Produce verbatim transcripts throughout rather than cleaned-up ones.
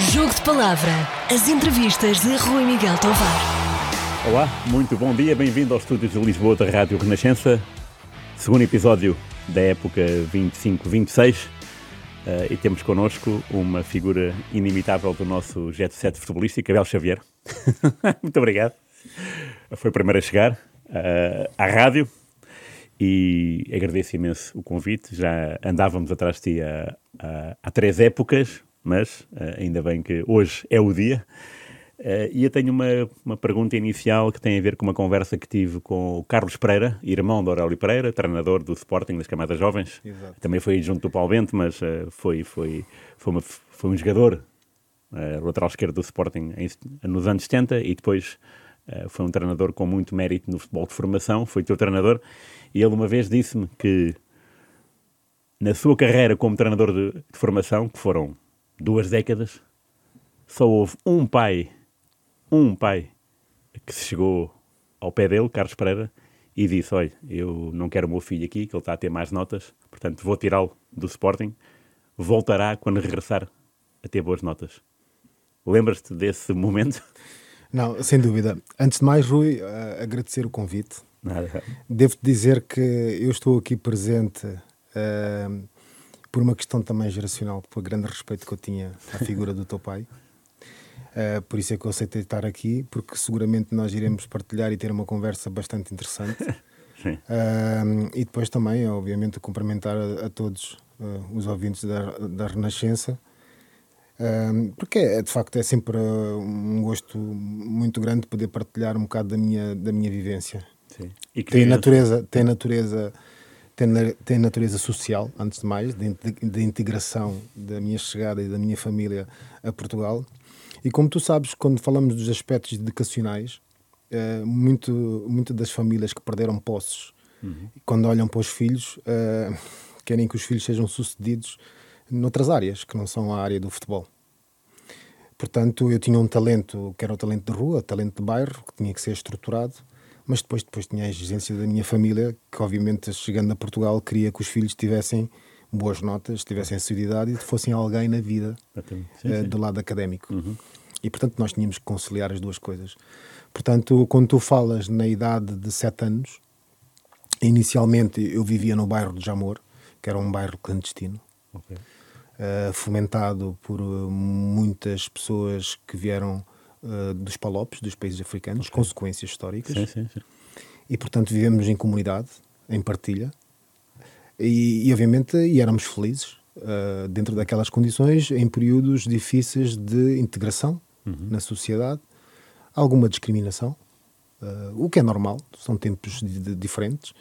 Jogo de Palavra. As entrevistas de Rui Miguel Tovar. Olá, muito bom dia. Bem-vindo aos estúdios de Lisboa da Rádio Renascença. Segundo episódio da época vinte e cinco vinte e seis. Uh, e temos connosco uma figura inimitável do nosso jet set futebolístico, Abel Xavier. Muito obrigado. Foi o primeiro a chegar uh, à rádio e agradeço imenso o convite. Já andávamos atrás de ti há, há, há três épocas, mas uh, ainda bem que hoje é o dia. Uh, e eu tenho uma, uma pergunta inicial que tem a ver com uma conversa que tive com o Carlos Pereira, irmão de Aurélio Pereira, treinador do Sporting das Camadas Jovens. Exato. Também foi junto do Paulo Bento, mas uh, foi, foi, foi, uma, foi um jogador, uh, lateral esquerdo do Sporting em, nos anos setenta, e depois uh, foi um treinador com muito mérito no futebol de formação, foi teu treinador, e ele uma vez disse-me que na sua carreira como treinador de, de formação, que foram duas décadas, só houve um pai Um pai que se chegou ao pé dele, Carlos Pereira, e disse: olha, eu não quero o meu filho aqui, que ele está a ter mais notas, portanto vou tirá-lo do Sporting, voltará quando regressar a ter boas notas. Lembras-te desse momento? Não, sem dúvida. Antes de mais, Rui, uh, agradecer o convite. Nada. Devo-te dizer que eu estou aqui presente uh, por uma questão também geracional, pelo grande respeito que eu tinha à figura do teu pai. Uh, por isso é que eu aceitei estar aqui, porque seguramente nós iremos partilhar e ter uma conversa bastante interessante. Sim. Uh, e depois também, obviamente, cumprimentar a, a todos uh, os ouvintes da, da Renascença, uh, porque é, de facto é sempre uh, um gosto muito grande poder partilhar um bocado da minha, da minha vivência. Sim. E que tem, natureza, tem, natureza, tem, tem natureza social, antes de mais, de, de, de integração da minha chegada e da minha família a Portugal. E como tu sabes, quando falamos dos aspectos educacionais, uh, muito, muito das famílias que perderam posses, uhum. quando olham para os filhos, uh, querem que os filhos sejam sucedidos noutras áreas, que não são a área do futebol. Portanto, eu tinha um talento, que era o talento de rua, talento de bairro, que tinha que ser estruturado, mas depois, depois tinha a exigência da minha família, que obviamente, chegando a Portugal, queria que os filhos tivessem boas notas, tivessem assiduidade e fossem alguém na vida, sim, sim. Uh, do lado académico. Uhum. E, portanto, nós tínhamos que conciliar as duas coisas. Portanto, quando tu falas na idade de sete anos, inicialmente eu vivia no bairro de Jamor, que era um bairro clandestino, okay. uh, fomentado por uh, muitas pessoas que vieram uh, dos Palopes, dos países africanos, okay. consequências históricas. Sim, sim, sim. E, portanto, vivemos em comunidade, em partilha. E, e obviamente, e éramos felizes uh, dentro daquelas condições, em períodos difíceis de integração uhum. na sociedade, alguma discriminação, uh, o que é normal, são tempos de, de, diferentes.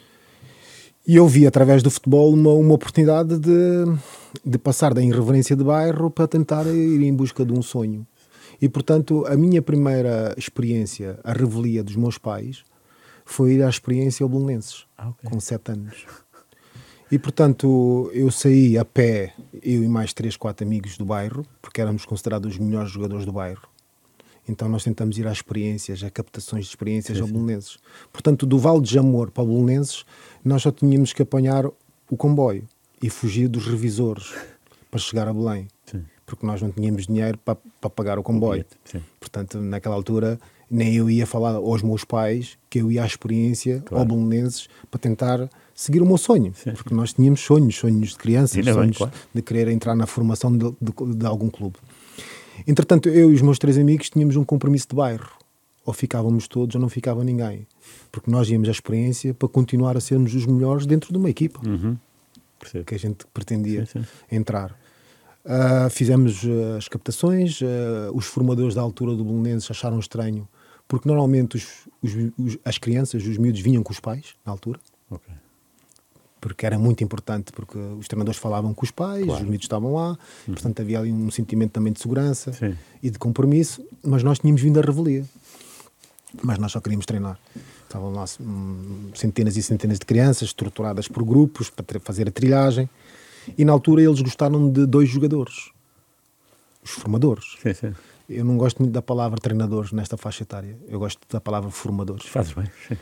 E eu vi, através do futebol, uma, uma oportunidade de, de passar da irreverência de bairro para tentar ir em busca de um sonho. E, portanto, a minha primeira experiência, a revelia dos meus pais, foi ir à experiência ao Belenenses, ah, okay. com sete anos. E, portanto, eu saí a pé, eu e mais três, quatro amigos do bairro, porque éramos considerados os melhores jogadores do bairro. Então nós tentamos ir às experiências, a captações de experiências sim, ao Belenenses. Portanto, do Vale de Jamor para o Belenenses, nós só tínhamos que apanhar o comboio e fugir dos revisores para chegar a Belém. Sim. Porque nós não tínhamos dinheiro para, para pagar o comboio. Sim. Portanto, naquela altura, nem eu ia falar aos meus pais que eu ia à experiência claro. Ao Belenenses para tentar seguir o meu sonho, sim, porque nós tínhamos sonhos, sonhos de crianças, sim, sonhos bem, claro. De querer entrar na formação de, de, de algum clube. Entretanto, eu e os meus três amigos tínhamos um compromisso de bairro, ou ficávamos todos ou não ficava ninguém, porque nós íamos à experiência para continuar a sermos os melhores dentro de uma equipa uhum. que a gente pretendia sim, sim. entrar. Uh, fizemos uh, as captações, uh, os formadores da altura do Belenenses acharam estranho, porque normalmente os, os, os, as crianças, os miúdos vinham com os pais, na altura. Ok. Porque era muito importante, porque os treinadores falavam com os pais, claro. Os miúdos estavam lá, uhum. portanto havia ali um sentimento também de segurança sim. e de compromisso, mas nós tínhamos vindo à revelia. Mas nós só queríamos treinar. Estavam lá hum, centenas e centenas de crianças, estruturadas por grupos, para fazer a trilhagem, e na altura eles gostaram de dois jogadores, os formadores. Sim, sim. Eu não gosto muito da palavra treinadores nesta faixa etária, eu gosto da palavra formadores. Fazes bem, sim.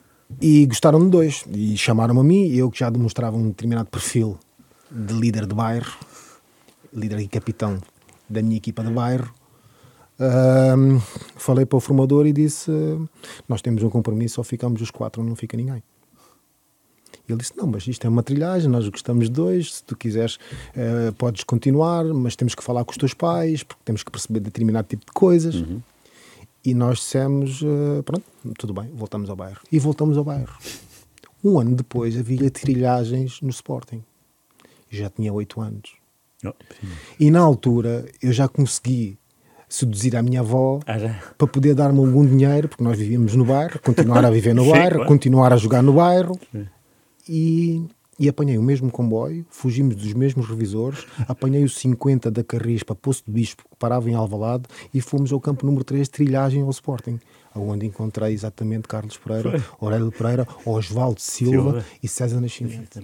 E gostaram de dois, e chamaram-me a mim, e eu que já demonstrava um determinado perfil de líder de bairro, líder e capitão da minha equipa de bairro, Uh, falei para o formador e disse, uh, nós temos um compromisso, só ficamos os quatro, não fica ninguém. Ele disse, não, mas isto é uma trilhagem, nós gostamos de dois, se tu quiseres uh, podes continuar, mas temos que falar com os teus pais, porque temos que perceber determinado tipo de coisas. Uhum. E nós dissemos, uh, pronto, tudo bem, voltamos ao bairro. E voltamos ao bairro. Um ano depois havia trilhagens no Sporting. Eu já tinha oito anos. Oh, e na altura eu já consegui seduzir a minha avó ah, para poder dar-me algum dinheiro, porque nós vivíamos no bairro, continuar a viver no Sim, bairro, claro. continuar a jogar no bairro. Sim. E, e apanhei o mesmo comboio, fugimos dos mesmos revisores, apanhei os cinquenta da Carris para Poço do Bispo, que parava em Alvalade, e fomos ao campo número três, trilhagem ao Sporting, onde encontrei exatamente Carlos Pereira, Foi. Aurélio Pereira, Osvaldo Silva, Silva e César Nascimento,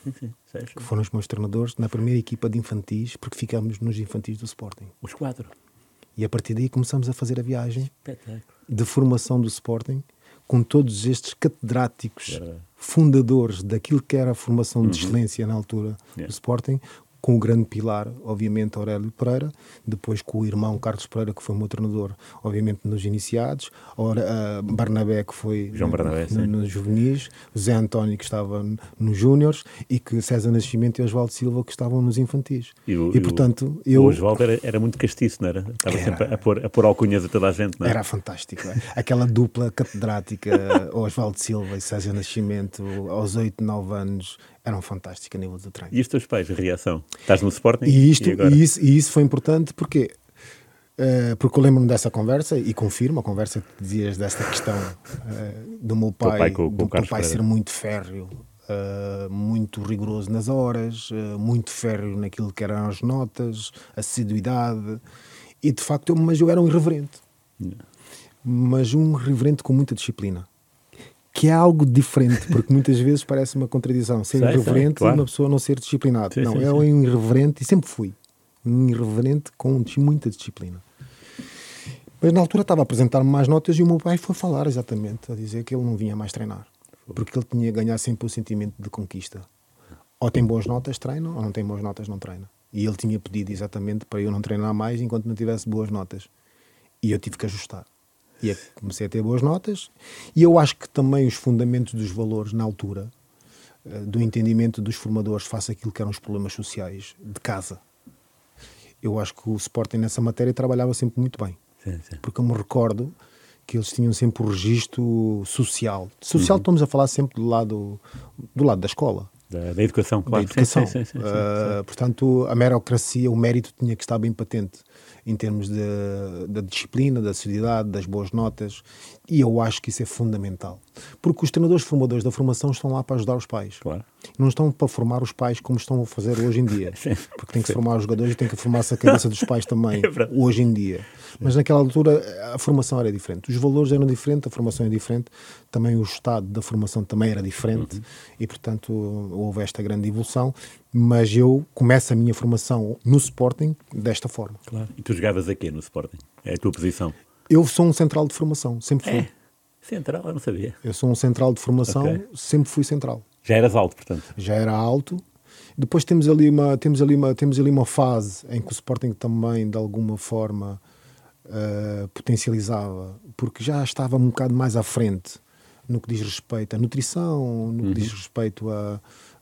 que foram os meus treinadores na primeira equipa de infantis, porque ficámos nos infantis do Sporting. Os quatro. E a partir daí começamos a fazer a viagem de formação do Sporting, com todos estes catedráticos Verdade. fundadores daquilo que era a formação de uhum. excelência na altura yeah. do Sporting, com o grande pilar, obviamente, Aurélio Pereira, depois com o irmão Carlos Pereira, que foi o meu treinador, obviamente, nos iniciados, Ora, uh, Barnabé, que foi João Barnabé, no, nos juvenis, Zé António, que estava nos júniores, e que César Nascimento e Osvaldo Silva, que estavam nos infantis. E, o, e portanto, eu... O Osvaldo era, era muito castiço, não era? Estava era, sempre a pôr, a pôr alcunhas a toda a gente, não é? Era fantástico. É? Aquela dupla catedrática, Osvaldo Silva e César Nascimento, aos oito, nove anos, eram fantásticos a nível do treino. E os teus pais, a reação? Estás no Sporting? E, isto, e, agora? e, isso, e isso foi importante porque, uh, porque eu lembro-me dessa conversa e confirmo a conversa que dizias desta questão uh, do meu pai, pai, com, com do meu pai ser muito férreo, uh, muito rigoroso nas horas, uh, muito férreo naquilo que eram as notas, assiduidade, e de facto eu, mas eu era um irreverente. Yeah. Mas um irreverente com muita disciplina. Que é algo diferente, porque muitas vezes parece uma contradição. Ser sei, irreverente sei, claro. e uma pessoa não ser disciplinada. Sim, não, sim, eu sim. um irreverente, e sempre fui, um irreverente com muita disciplina. Mas na altura estava a apresentar-me mais notas e o meu pai foi falar exatamente, a dizer que ele não vinha mais treinar. Porque ele tinha a ganhar sempre o sentimento de conquista. Ou tem boas notas, treina, ou não tem boas notas, não treina. E ele tinha pedido exatamente para eu não treinar mais enquanto não tivesse boas notas. E eu tive que ajustar. E comecei a ter boas notas, e eu acho que também os fundamentos dos valores na altura, do entendimento dos formadores face àquilo que eram os problemas sociais de casa, eu acho que o Sporting nessa matéria trabalhava sempre muito bem. Sim, sim. Porque eu me recordo que eles tinham sempre o registro social. Social uhum. estamos a falar sempre do lado, do lado da escola. Da, da educação, claro. Da educação. Sim, sim, sim, sim, sim, uh, sim. Portanto, a meritocracia, o mérito tinha que estar bem patente em termos da disciplina, da seriedade, das boas notas, e eu acho que isso é fundamental. Porque os treinadores formadores da formação estão lá para ajudar os pais. Claro. Não estão para formar os pais como estão a fazer hoje em dia. Porque tem que se formar os jogadores e tem que formar-se a cabeça dos pais também, é hoje em dia. Mas naquela altura a formação era diferente. Os valores eram diferentes, a formação é diferente, também o estado da formação também era diferente, uhum. e portanto houve esta grande evolução. Mas eu começo a minha formação no Sporting desta forma. Claro. E tu jogavas a quê no Sporting? É a tua posição? Eu sou um central de formação, sempre fui. É? Central? Eu não sabia. Eu sou um central de formação, okay. sempre fui central. Já eras alto, portanto? Já era alto. Depois temos ali uma, temos ali uma, temos ali uma fase em que o Sporting também, de alguma forma, uh, potencializava, porque já estava um bocado mais à frente no que diz respeito à nutrição, no que uhum. diz respeito a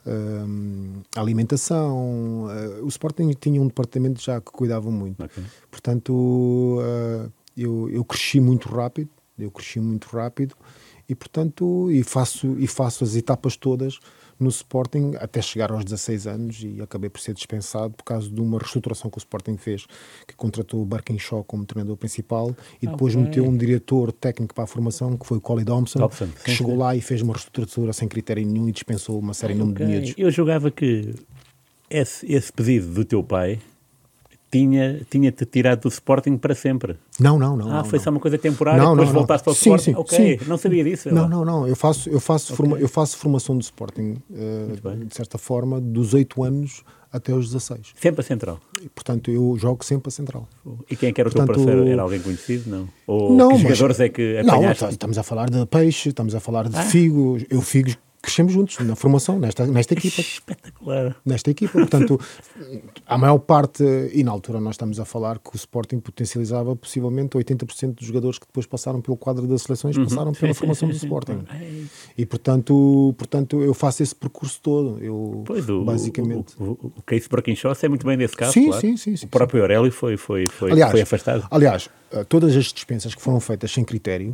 Uh, alimentação. Uh, o Sporting tinha um departamento já que cuidava muito. Okay. Portanto, uh, eu, eu cresci muito rápido, eu cresci muito rápido e, portanto, e faço, e faço as etapas todas no Sporting até chegar aos dezasseis anos e acabei por ser dispensado por causa de uma reestruturação que o Sporting fez, que contratou o Barkinshaw como treinador principal e depois okay. meteu um diretor técnico para a formação, que foi o Collie Thompson, Thompson. que sim, chegou sim. lá e fez uma reestrutura sem critério nenhum e dispensou uma série okay. de miúdos. Eu julgava que esse, esse pedido do teu pai tinha, tinha-te tirado do Sporting para sempre. Não, não, não. Ah, não, foi não. só uma coisa temporária, não, depois não, voltaste não. ao sim, Sporting? Sim, ok, sim. não sabia disso. Não, não, não. Eu faço, eu faço, okay. forma, eu faço formação do Sporting, uh, de certa forma, dos oito anos até aos dezasseis. Sempre a central? E, portanto, eu jogo sempre a central. E quem é que era o portanto, teu parceiro? Era alguém conhecido? Não? Ou não, que mas, jogadores é que apanhaste? Não, estamos a falar de Peixe, estamos a falar de ah. Figo. Eu Figo crescemos juntos na formação, nesta, nesta equipa. Espetacular. Nesta equipa, portanto, a maior parte, e na altura nós estamos a falar que o Sporting potencializava possivelmente oitenta por cento dos jogadores que depois passaram pelo quadro das seleções, uhum. passaram pela formação do Sporting. E portanto, portanto, eu faço esse percurso todo. Eu, pois, o, basicamente... o, o, o Case Brockenshaw's é muito bem nesse caso, sim, claro. Sim, sim, sim. O próprio Aurélio foi, foi, foi, aliás, foi afastado. Aliás, todas as dispensas que foram feitas sem critério,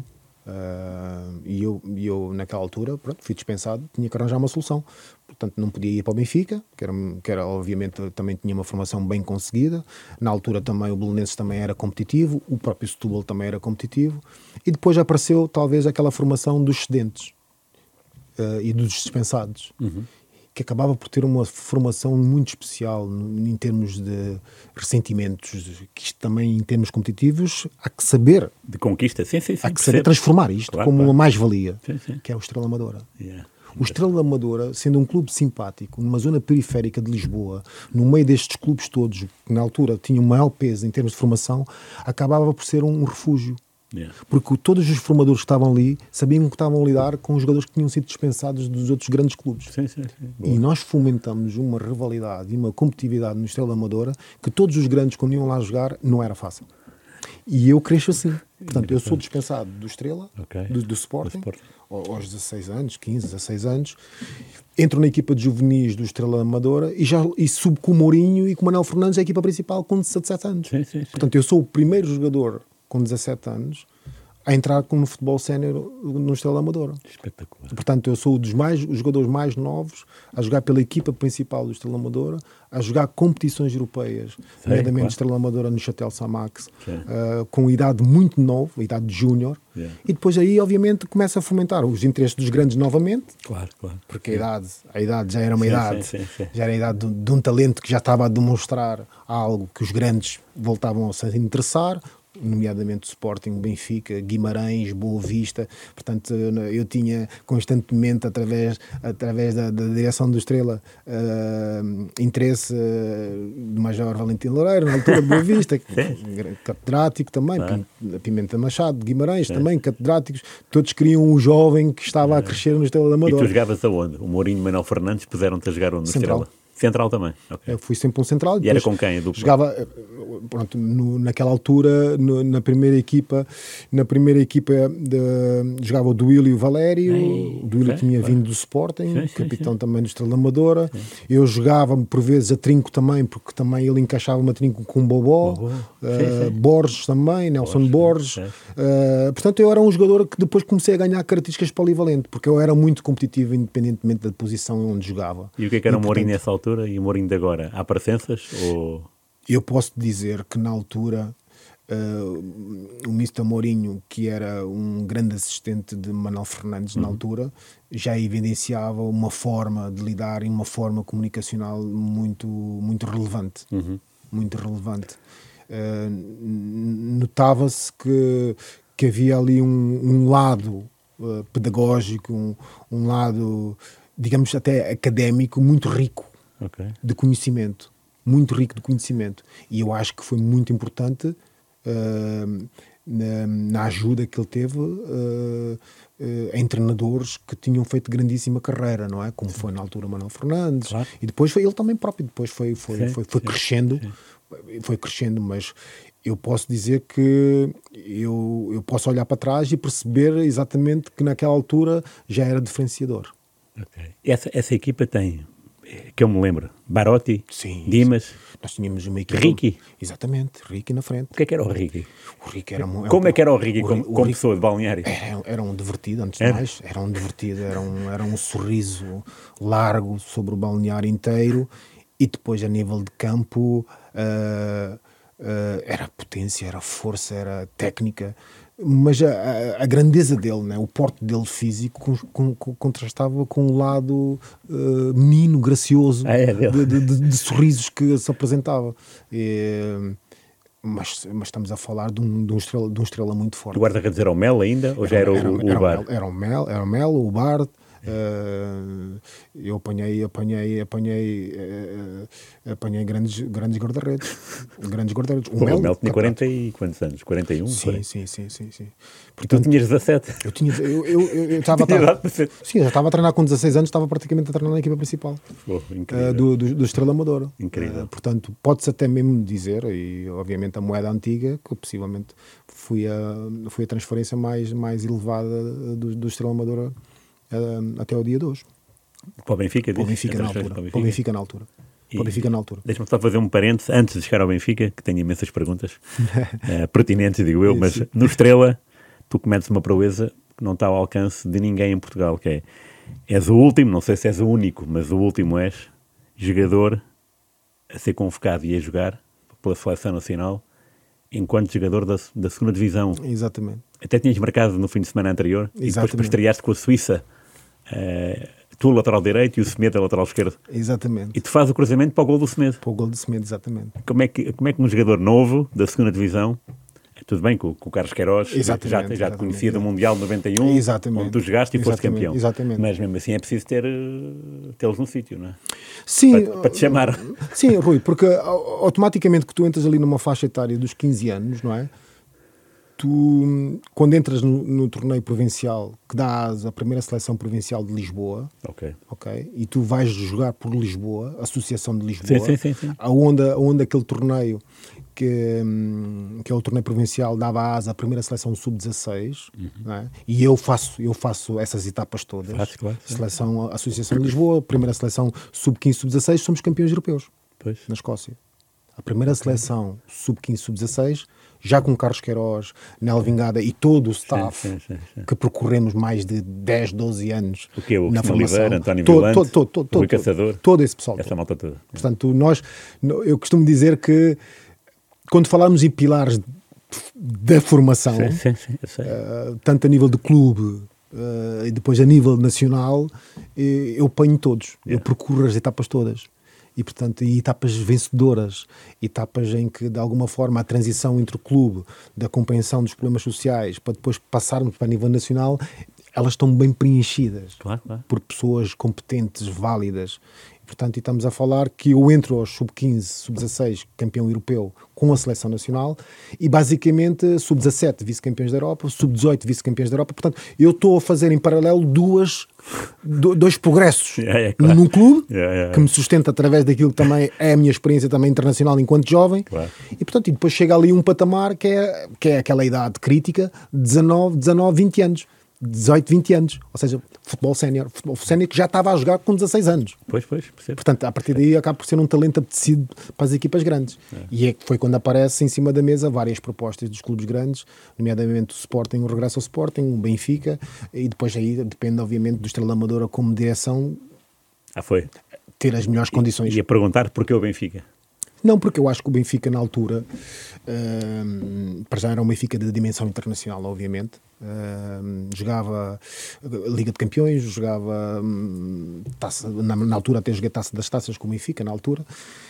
Uh, e eu, eu naquela altura pronto, fui dispensado, tinha que arranjar uma solução, portanto não podia ir para o Benfica, que era, que era obviamente também tinha uma formação bem conseguida, na altura também o Belenenses também era competitivo, o próprio Setúbal também era competitivo, e depois apareceu talvez aquela formação dos excedentes uh, e dos dispensados, uhum. que acabava por ter uma formação muito especial em termos de ressentimentos, que isto também em termos competitivos há que saber de conquista, sim, sim, sim, há que saber transformar isto claro, como claro. uma mais-valia, sim, sim. que é o Estrela Amadora. Yeah. O Estrela Amadora, sendo um clube simpático, numa zona periférica de Lisboa, no meio destes clubes todos, que na altura tinham um maior peso em termos de formação, acabava por ser um refúgio. Yeah. Porque todos os formadores que estavam ali sabiam que estavam a lidar com os jogadores que tinham sido dispensados dos outros grandes clubes. Sim, sim, sim. E nós fomentamos uma rivalidade e uma competitividade no Estrela Amadora que todos os grandes, quando iam lá jogar, não era fácil. E eu cresço assim. Portanto, eu sou dispensado do Estrela, okay. do, do Sporting, do Sporting, aos dezasseis anos, quinze, dezasseis anos. Entro na equipa de juvenis do Estrela Amadora e, já, e subo com o Mourinho e com o Manuel Fernandes a equipa principal com dezassete anos. Sim, sim, sim. Portanto, eu sou o primeiro jogador com dezassete anos a entrar no futebol sénior no Estrela Amadora. Espetacular. Portanto, eu sou um dos mais, os jogadores mais novos a jogar pela equipa principal do Estrela Amadora, a jogar competições europeias, nomeadamente claro. Estrela Amadora no Chatel Samax, uh, com idade muito nova, idade de júnior, yeah. e depois aí, obviamente, começa a fomentar os interesses dos grandes novamente, claro, claro. porque a idade, a idade já era uma sim, idade, sim, sim, sim. já era a idade de, de um talento que já estava a demonstrar algo que os grandes voltavam a se interessar, nomeadamente o Sporting, Benfica, Guimarães, Boa Vista. Portanto, eu tinha constantemente, através, através da, da direção do Estrela, uh, interesse uh, do Major Valentim Loureiro, na altura de Boa Vista, catedrático também, ah. Pimenta Machado, Guimarães, é. também catedráticos. Todos queriam um jovem que estava é. a crescer no Estrela da Amadora. E tu jogavas aonde? O Mourinho e o Manuel Fernandes puseram-te a jogar onde no Central. Estrela? Central também. Okay. Eu fui sempre um central. E era com quem? Do... Jogava, pronto, no, naquela altura, no, na primeira equipa, na primeira equipa de, jogava o Duílio e o Valério. Ei, o Duílio okay, tinha claro. vindo do Sporting, sim, capitão sim. também do Estrela Amadora. Sim. Eu jogava por vezes a trinco também, porque também ele encaixava-me a trinco com o Bobó. Bobó. Uh, sim, sim. Borges também, Nelson Borges. Borges. Uh, portanto, eu era um jogador que depois comecei a ganhar características polivalente, porque eu era muito competitivo, independentemente da posição onde jogava. E o que é que era o Mourinho nessa altura? E o Mourinho de agora? Há parecenças? Ou... Eu posso dizer que na altura uh, o mister Mourinho, que era um grande assistente de Manuel Fernandes uhum. na altura, já evidenciava uma forma de lidar e uma forma comunicacional muito, muito relevante. Uhum. Muito relevante. Uh, notava-se que, que havia ali um, um lado uh, pedagógico, um, um lado, digamos, até académico muito rico. Okay. de conhecimento, muito rico de conhecimento, e eu acho que foi muito importante uh, na, na ajuda que ele teve uh, uh, em treinadores que tinham feito grandíssima carreira, não é? Como sim. foi na altura Manuel Fernandes, claro. e depois foi ele também próprio, depois foi, foi, sim, foi, foi sim, crescendo, sim. foi crescendo, mas eu posso dizer que eu, eu posso olhar para trás e perceber exatamente que naquela altura já era diferenciador. Okay. Essa, essa equipa tem... que eu me lembro, Barotti, sim, Dimas, sim. Nós tínhamos uma equipa... Ricky. Exatamente, Ricky na frente. O que é que era o Ricky? O Ricky era um, como um, é que era o Ricky o, como, o, como Ricky, pessoa de balneário? Era, era um divertido, antes de era. mais. Era um divertido, era um, era um sorriso largo sobre o balneário inteiro, e depois a nível de campo uh, uh, era potência, era força, era técnica. Mas a, a, a grandeza dele, né? O porte dele físico com, com, contrastava com o lado uh, menino, gracioso, ah, é de, de, de, de sorrisos que se apresentava. E, mas, mas estamos a falar de um, de um, estrela, de um estrela muito forte. O guarda-redes era o Mel ainda? Ou já era, era o, o, era, o Bar? Era o Mel, era o Mel, o Bart, Uh, eu apanhei, apanhei, apanhei, uh, apanhei grandes, grandes guarda-redes. Grandes guarda-redes. O, o Mel, Mel tinha quarenta e quantos anos? quarenta e um? Sim, sim, sim, sim, sim. Portanto, tu tinhas dezassete? Eu tinha, eu, eu, eu estava a sim, eu estava a treinar com dezasseis anos, estava praticamente a treinar na equipa principal. Oh, incrível. Uh, do, do, do Estrela Amadora. Incrível. Uh, portanto, pode-se até mesmo dizer, e obviamente a moeda antiga, que possivelmente fui a, fui a transferência mais, mais elevada do, do Estrela Amadora uh, até o dia de hoje. Para o Benfica? Para o Benfica, na altura. Para o Benfica, para o Benfica na altura. Para o Benfica na altura. Deixa-me só fazer um parênteses antes de chegar ao Benfica, que tenho imensas perguntas uh, pertinentes, digo eu, mas no Estrela tu cometes uma proeza que não está ao alcance de ninguém em Portugal, que é, és o último, não sei se és o único, mas o último és jogador a ser convocado e a jogar pela Seleção Nacional enquanto jogador da, da segunda Divisão. Exatamente. Até tinhas marcado no fim de semana anterior. Exatamente. E depois estreaste com a Suíça, uh, tu lateral direito e o Semedo lateral esquerdo. Exatamente. E tu fazes o cruzamento para o gol do Semedo. Para o gol do Semedo, exatamente. Como é que, como é que um jogador novo da segunda Divisão, tudo bem com, com o Carlos Queiroz, exatamente, já, já te exatamente, conhecia do exatamente. Mundial de noventa e um, exatamente. onde tu jogaste e foste campeão. Exatamente. Mas mesmo assim é preciso ter, uh, tê-los no sítio, não é? Sim. Para, para te chamar. Sim, Rui, porque automaticamente que tu entras ali numa faixa etária dos quinze anos, não é? Tu, quando entras no, no torneio provincial, que dá a primeira seleção provincial de Lisboa, okay. Okay, e tu vais jogar por Lisboa, Associação de Lisboa, sim, sim, sim, sim. Aonde, aonde aquele torneio, que, que é o torneio provincial, dava asa à primeira seleção sub dezasseis, uhum. Não é? E eu faço, eu faço essas etapas todas. Faz, claro, seleção, Associação de Lisboa, primeira seleção sub quinze, sub dezasseis, somos campeões europeus, pois. Na Escócia. A primeira okay. seleção sub quinze, sub dezasseis, já com Carlos Queiroz, Nel Vingada e todo o staff sim, sim, sim, sim. que percorremos mais de dez, doze anos o que é o na formação. Oliveira, António todo, Vilante, todo, todo, todo, Rui Caçador, todo, todo esse pessoal. Essa todo. malta toda. Portanto, nós, eu costumo dizer que quando falarmos em pilares da formação, sim, sim, sim, eu sei. Uh, tanto a nível de clube uh, e depois a nível nacional, eu ponho todos, yeah. Eu procuro as etapas todas. E, portanto, e etapas vencedoras, etapas em que, de alguma forma, a transição entre o clube, da compreensão dos problemas sociais, para depois passarmos para nível nacional, elas estão bem preenchidas claro, claro. Por pessoas competentes, válidas. E, portanto, e estamos a falar que eu entro aos sub quinze, sub dezasseis, campeão europeu, com a seleção nacional, e basicamente sub dezassete, vice-campeões da Europa, sub dezoito, vice-campeões da Europa. Portanto, eu estou a fazer em paralelo duas, do, dois progressos yeah, yeah, claro. num clube, yeah, yeah, que me sustenta através daquilo que também é a minha experiência também internacional enquanto jovem, claro. E portanto, e depois chega ali um patamar que é, que é aquela idade crítica, dezanove, dezanove, vinte anos. dezoito, vinte anos, ou seja, futebol sénior, futebol sénior que já estava a jogar com dezasseis anos. Pois, pois, percebo. Portanto, a partir daí acaba por ser um talento apetecido para as equipas grandes. É. E é que foi quando aparece em cima da mesa várias propostas dos clubes grandes, nomeadamente o Sporting, o regresso ao Sporting, o Benfica, e depois aí depende obviamente do Estrela Amadora como direção. Ah, foi? Ter as melhores e, condições. E a perguntar porquê o Benfica? Não, porque eu acho que o Benfica na altura, uh, para já era um Benfica de dimensão internacional, obviamente, uh, jogava Liga de Campeões, jogava um, taça, na, na altura até joguei Taça das Taças com o Benfica, na altura,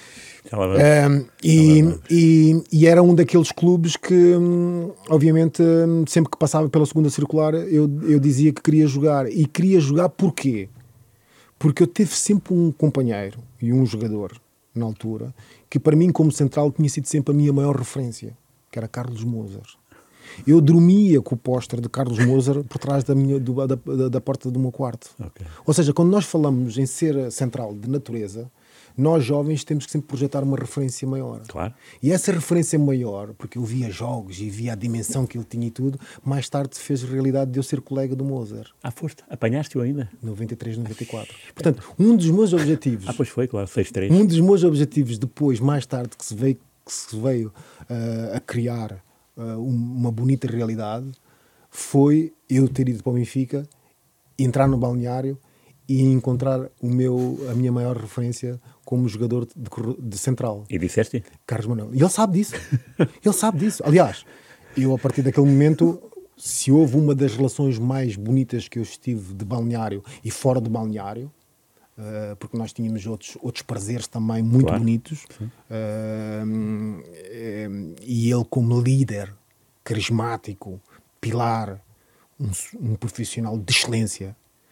uh, e, e, e era um daqueles clubes que, um, obviamente, um, sempre que passava pela segunda circular, eu, eu dizia que queria jogar, e queria jogar porquê? Porque eu tive sempre um companheiro e um jogador, na altura, que para mim como central tinha sido sempre a minha maior referência, que era Carlos Moser. Eu dormia com o póster de Carlos Moser por trás da, minha, do, da, da, da porta do meu quarto. Okay. Ou seja, quando nós falamos em ser central de natureza, nós jovens temos que sempre projetar uma referência maior. Claro. E essa referência maior, porque eu via jogos e via a dimensão que ele tinha e tudo, mais tarde fez realidade de eu ser colega do Moser. Ah, foste? Apanhaste-o ainda? noventa e três, noventa e quatro. Portanto, um dos meus objetivos... Ah, pois foi, claro, seis três. Um dos meus objetivos depois, mais tarde, que se veio, que se veio uh, a criar uh, uma bonita realidade, foi eu ter ido para o Benfica, entrar no balneário e encontrar o meu, a minha maior referência como jogador de, de central. E disseste? Carlos Manuel. E ele sabe disso. Ele sabe disso. Aliás, eu a partir daquele momento, se houve uma das relações mais bonitas que eu estive de balneário e fora de balneário, uh, porque nós tínhamos outros, outros prazeres também muito claro. Bonitos, uh, um, e ele como líder, carismático, pilar, um, um profissional de excelência,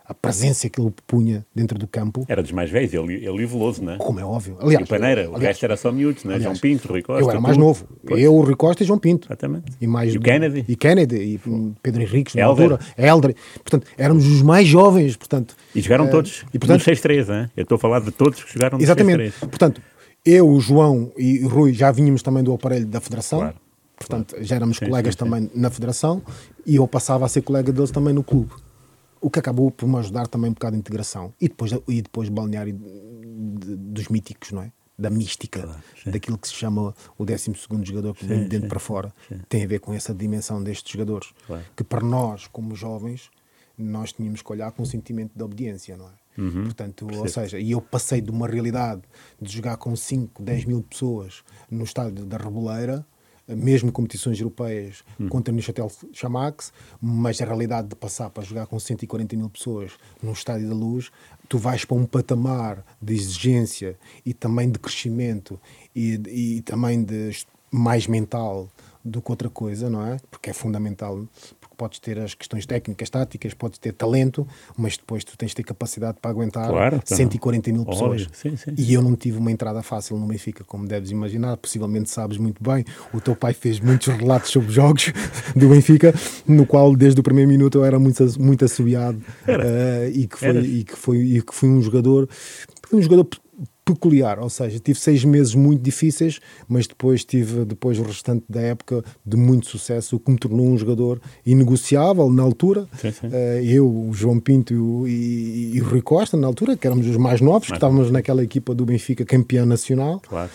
a presença que ele punha dentro do campo. Era dos mais velhos, ele, ele e o Veloso, não é? Como é óbvio. Aliás, e o Paneira, aliás, o resto era só miúdos, não é? Aliás, João Pinto, Rui Costa. Eu era mais tudo. novo. Pois. Eu, o Rui Costa e João Pinto. Exatamente. E, mais, e o Kennedy. E Kennedy, e Pedro Henriques, na Hélder. altura. Hélder. Portanto, éramos os mais jovens, portanto. E jogaram uh, todos e, portanto, no seis três, não é? Eu estou a falar de todos que jogaram no exatamente. seis três. Portanto, eu, o João e o Rui já vínhamos também do aparelho da Federação. Claro. Portanto, já éramos sim, colegas sim, sim. também na Federação e eu passava a ser colega deles também no clube. O que acabou por me ajudar também um bocado de integração. E depois, e depois balneário de, de, dos míticos, não é? Da mística, claro, daquilo que se chama o décimo segundo jogador que vem de dentro sim, para fora. Sim. Tem a ver com essa dimensão destes jogadores. Claro. Que para nós, como jovens, nós tínhamos que olhar com um sentimento de obediência, não é? Uhum. Portanto, ou seja, e eu passei de uma realidade de jogar com cinco, dez mil pessoas no estádio da Reboleira, mesmo competições europeias hum. contra o Neuchâtel Xamax, mas a realidade de passar para jogar com cento e quarenta mil pessoas no Estádio da Luz, tu vais para um patamar de exigência e também de crescimento e, e também de mais mental do que outra coisa, não é? Porque é fundamental, porque podes ter as questões técnicas, táticas, podes ter talento, mas depois tu tens de ter capacidade para aguentar claro, cento e quarenta mil pessoas. Sim, sim. E eu não tive uma entrada fácil no Benfica, como deves imaginar, possivelmente sabes muito bem. O teu pai fez muitos relatos sobre jogos do Benfica, no qual desde o primeiro minuto eu era muito, muito assobiado uh, e, que foi, e, que foi, e que fui um jogador, fui um jogador peculiar, ou seja, tive seis meses muito difíceis, mas depois tive depois o restante da época de muito sucesso, o que me tornou um jogador inegociável na altura. Sim, sim. Uh, eu, o João Pinto e o, e, e o Rui Costa, na altura, que éramos os mais novos, mais que estávamos bom. naquela equipa do Benfica campeã nacional. Claro.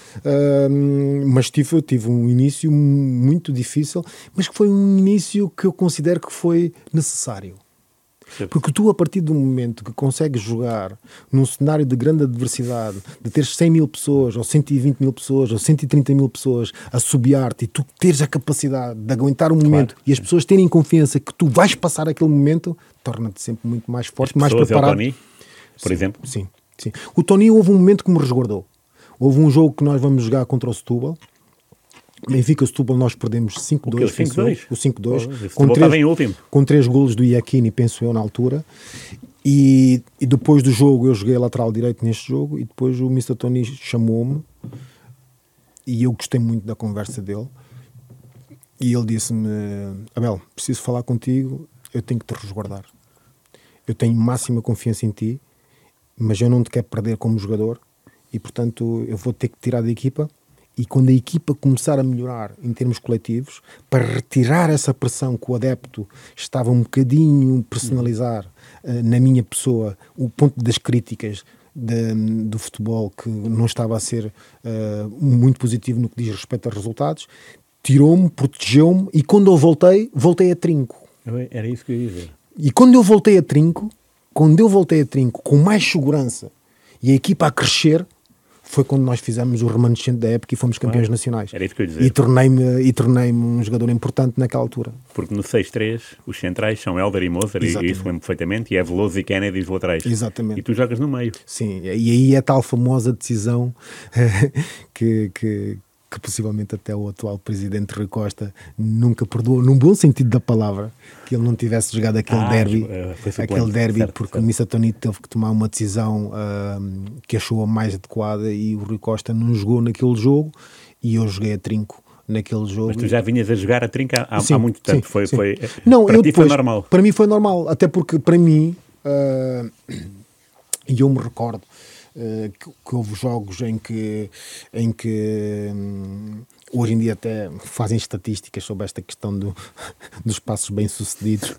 Uh, mas tive, tive um início muito difícil, mas que foi um início que eu considero que foi necessário. Porque tu, a partir do momento que consegues jogar num cenário de grande adversidade, de teres cem mil pessoas, ou cento e vinte mil pessoas, ou cento e trinta mil pessoas a assobiar-te, e tu teres a capacidade de aguentar um momento, claro, e as pessoas terem confiança que tu vais passar aquele momento, torna-te sempre muito mais forte, mais preparado. É o Tony, por sim, exemplo? Sim, sim. O Tony, houve um momento que me resguardou. Houve um jogo que nós vamos jogar contra o Setúbal. Benfica Setúbal, nós perdemos cinco dois, o cinco dois, o cinco dois, oh, com, três, com três golos do Iachini, penso eu, na altura, e, e depois do jogo eu joguei lateral direito neste jogo, e depois o mister Tony chamou-me, e eu gostei muito da conversa dele, e ele disse-me: Abel, preciso falar contigo, eu tenho que te resguardar, eu tenho máxima confiança em ti, mas eu não te quero perder como jogador, e portanto eu vou ter que tirar da equipa. E quando a equipa começar a melhorar em termos coletivos, para retirar essa pressão que o adepto estava um bocadinho personalizar uh, na minha pessoa, o ponto das críticas de, do futebol, que não estava a ser uh, muito positivo no que diz respeito a resultados, tirou-me, protegeu-me, e quando eu voltei, voltei a trinco. Era isso que eu ia dizer. E quando eu voltei a trinco, quando eu voltei a trinco com mais segurança e a equipa a crescer, foi quando nós fizemos o remanescente da época e fomos campeões claro. nacionais. Era isso que eu ia dizer. E tornei-me, e tornei-me um jogador importante naquela altura. Porque no seis três os centrais são Hélder e Mozart, e isso lembro perfeitamente, e é Veloso e Kennedy os laterais. Exatamente. E tu jogas no meio. Sim, e aí é a tal famosa decisão que... que que possivelmente até o atual presidente Rui Costa nunca perdoou, num bom sentido da palavra, que ele não tivesse jogado aquele ah, derby, aquele derby, certo, porque certo. o mister Tony teve que tomar uma decisão uh, que achou a mais adequada, e o Rui Costa não jogou naquele jogo, e eu joguei a trinco naquele jogo. Mas tu já vinhas a jogar a trinca há, sim, há muito tempo, sim, foi, sim. foi não, para eu ti depois, foi normal? Para mim foi normal, até porque para mim, uh, e eu me recordo, Uh, que, que houve jogos em que, em que um, hoje em dia até fazem estatísticas sobre esta questão do, dos passos bem-sucedidos.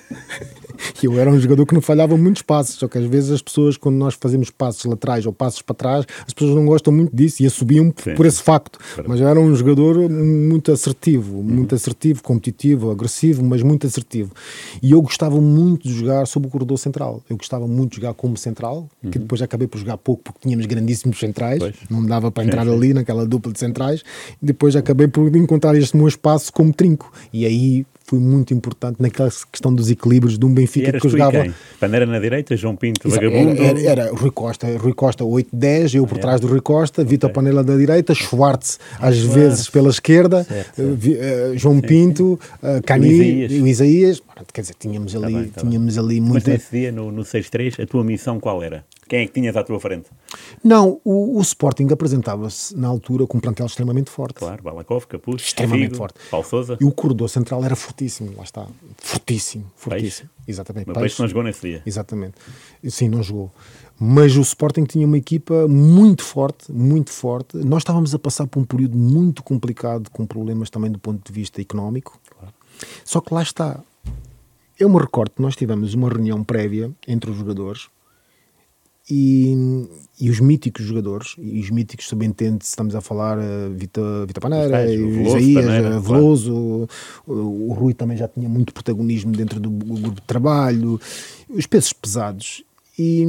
Eu era um jogador que não falhava muitos passos, só que às vezes as pessoas, quando nós fazemos passos laterais ou passos para trás, as pessoas não gostam muito disso e assobiam por esse facto. Mas eu era um jogador muito assertivo, muito uhum. assertivo, competitivo, agressivo, mas muito assertivo. E eu gostava muito de jogar sob o corredor central. Eu gostava muito de jogar como central, uhum. que depois acabei por jogar pouco porque tínhamos grandíssimos centrais, pois. Não me dava para entrar sim, sim. ali naquela dupla de centrais. Depois acabei por encontrar este meu espaço como trinco. E aí foi muito importante naquela questão dos equilíbrios de um Benfica Benfica, eras que eu tu jogava... e quem? Paneira na direita, João Pinto, Exa- vagabundo? Era, era, era Rui Costa, Rui Costa oito dez, eu por Ah, trás do Rui Costa, Vitor Panela da direita, Schwartz às Schwartz. vezes pela esquerda, Certo, eh, certo. Vi- eh, João Sim, Pinto, uh, Cani, O Isaías. o Isaías. Quer dizer, tínhamos Tá ali, bem, tá tínhamos ali Mas muita... nesse dia, no, no seis três, a tua missão qual era? Quem é que tinhas à tua frente? Não, o, o Sporting apresentava-se na altura com um plantel extremamente forte. Claro, Balakov, Capucho, Extremamente Figo, forte. Paulo Sousa. E o corredor central era fortíssimo, lá está. Fortíssimo, fortíssimo. Exatamente. O meu peixe não jogou nesse dia. Exatamente. Sim, não jogou. Mas o Sporting tinha uma equipa muito forte, muito forte. Nós estávamos a passar por um período muito complicado, com problemas também do ponto de vista económico. Claro. Só que lá está. Eu me recordo que nós tivemos uma reunião prévia entre os jogadores e, e os míticos jogadores, e os míticos subentende-se, estamos a falar uh, Vitor Vita Paneira, Tais, o o Veloso, Isaías, Paneira, uh, Veloso, o, o, o Rui também já tinha muito protagonismo dentro do grupo de trabalho, os pesos pesados. E,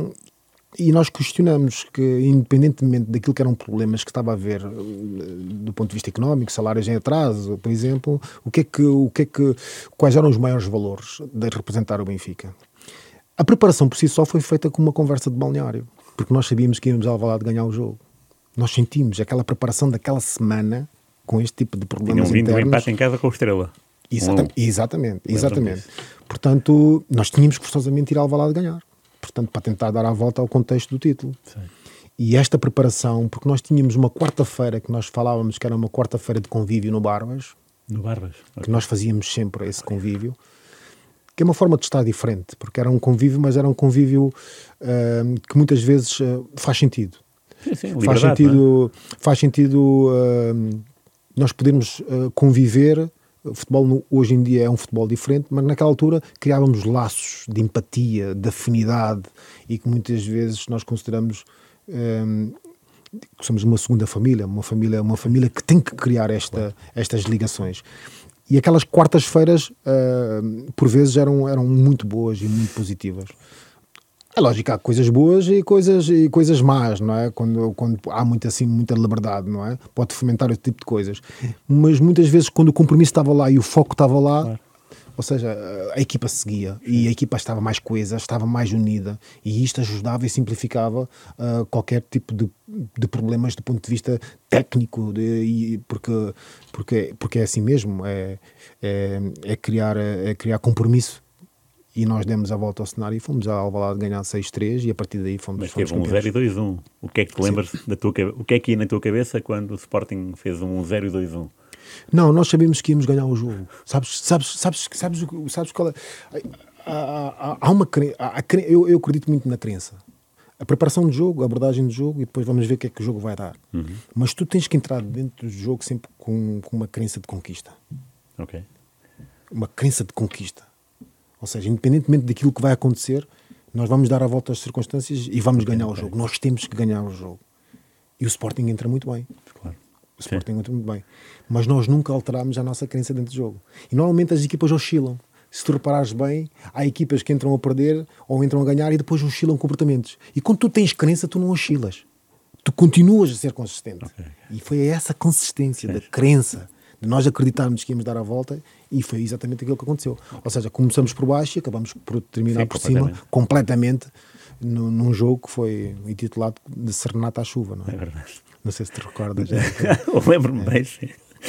e nós questionamos que, independentemente daquilo que eram problemas que estava a haver uh, do ponto de vista económico, salários em atraso, por exemplo, o que é que, o que é que, quais eram os maiores valores de representar o Benfica? A preparação por si só foi feita com uma conversa de balneário, porque nós sabíamos que íamos ao Alvalade ganhar o jogo. Nós sentimos aquela preparação daquela semana com este tipo de problemas Tinham vindo um internos. empate em casa com o Estrela. Exatamente, Um, exatamente, Lembro-me exatamente. disso. Portanto, nós tínhamos forçosamente ir ao Alvalade ganhar. Portanto, para tentar dar a volta ao contexto do título. Sei. E esta preparação, porque nós tínhamos uma quarta-feira que nós falávamos que era uma quarta-feira de convívio no Barbas, No Barbas. que nós fazíamos sempre esse convívio, que é uma forma de estar diferente, porque era um convívio, mas era um convívio uh, que muitas vezes uh, faz sentido. Sim, sim, Faz liberdade, não é? sentido, faz sentido uh, nós podermos uh, conviver. O futebol no, hoje em dia é um futebol diferente, mas naquela altura criávamos laços de empatia, de afinidade, e que muitas vezes nós consideramos um, que somos uma segunda família, uma família, uma família que tem que criar esta, estas ligações. E aquelas quartas-feiras, uh, por vezes, eram, eram muito boas e muito positivas. É lógico, há coisas boas e coisas, e coisas más, não é? Quando, quando há muito, assim, muita liberdade, não é? Pode fomentar esse tipo de coisas. Mas muitas vezes, quando o compromisso estava lá e o foco estava lá, Claro. ou seja, a equipa seguia e a equipa estava mais coesa, estava mais unida, e isto ajudava e simplificava uh, qualquer tipo de, de problemas do ponto de vista técnico, de, e porque, porque, porque é assim mesmo, é, é, é, criar, é criar compromisso. E nós demos a volta ao cenário e fomos ao Alvalade ganhar seis três, e a partir daí fomos, Mas fomos teve um campeões. zero e dois um. O que é que te lembras da tua cabeça? O que é que ia na tua cabeça quando o Sporting fez um zero e dois um? Não, nós sabíamos que íamos ganhar o jogo. Sabes, sabes, sabes, sabes, sabes, sabes qual é? Há, há, há uma cre... há, há, eu, eu acredito muito na crença. A preparação do jogo, a abordagem do jogo, e depois vamos ver o que é que o jogo vai dar. Uhum. Mas tu tens que entrar dentro do jogo sempre com, com uma crença de conquista. Ok. Uma crença de conquista. Ou seja, independentemente daquilo que vai acontecer, nós vamos dar a volta às circunstâncias e vamos ganhar o jogo. Nós temos que ganhar o jogo. E o Sporting entra muito bem. Claro. O Sporting entra muito bem. Mas nós nunca alterámos a nossa crença dentro do jogo. E normalmente as equipas oscilam. Se tu reparares bem, há equipas que entram a perder ou entram a ganhar e depois oscilam comportamentos. E quando tu tens crença, tu não oscilas. Tu continuas a ser consistente. Okay. E foi essa consistência da crença, de nós acreditarmos que íamos dar a volta, e foi exatamente aquilo que aconteceu. Ou seja, começamos por baixo e acabamos por terminar Sim, por cima, completamente, completamente, no, num jogo que foi intitulado de Serenata à Chuva, não é? É verdade. Não sei se te recordas. É. Eu lembro-me bem, sim.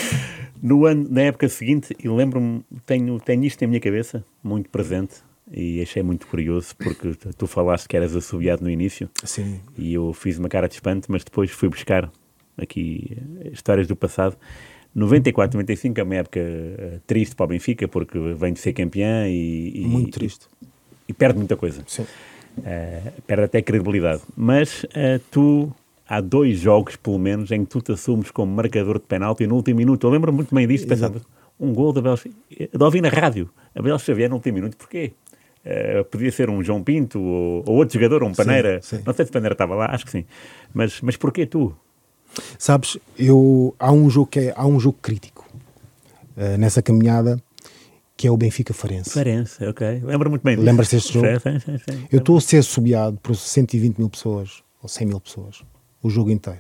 No ano, na época seguinte, e lembro-me, tenho, tenho isto na minha cabeça, muito presente, e achei muito curioso, porque tu, tu falaste que eras assobiado no início, Sim. e eu fiz uma cara de espanto, mas depois fui buscar aqui histórias do passado. noventa e quatro, noventa e cinco é uma época uh, triste para o Benfica, porque vem de ser campeã e... e Muito triste. E, e perde muita coisa. Sim. Uh, perde até credibilidade. Mas uh, tu... Há dois jogos, pelo menos, em que tu te assumes como marcador de penalti no último minuto. Eu lembro-me muito bem disto, pensava, um gol da Abel Xavier, de ouvir na rádio, Abel Xavier no último minuto, porquê? Uh, podia ser um João Pinto ou, ou outro jogador, um Paneira, Sim, sim. Não sei se Paneira estava lá, acho que sim. Mas, mas porquê tu? Sabes, eu, há, um jogo que é, há um jogo crítico uh, nessa caminhada, que é o Benfica-Farense. Farense, ok. Lembro muito bem disso. Lembras-te deste jogo? Sim, sim, sim. Eu estou a ser assobiado por cento e vinte mil pessoas, ou cem mil pessoas, o jogo inteiro.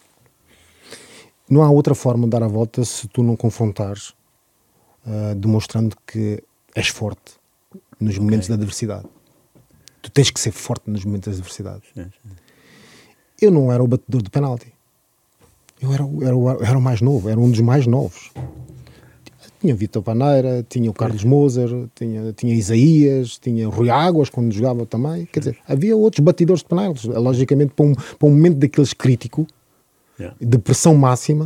Não há outra forma de dar a volta se tu não confrontares, uh, demonstrando que és forte nos momentos okay. de adversidade. Tu tens que ser forte nos momentos de adversidade. Sim, sim. Eu não era o batedor de penalti. Eu era, era, o, era o mais novo, era um dos mais novos. Tinha o Vitor Paneira, tinha o Carlos Moser, tinha, tinha Isaías, tinha Rui Águas, quando jogava também. Quer dizer, havia outros batidores de penaltis. Logicamente, para um, para um momento daqueles crítico, yeah. de pressão máxima,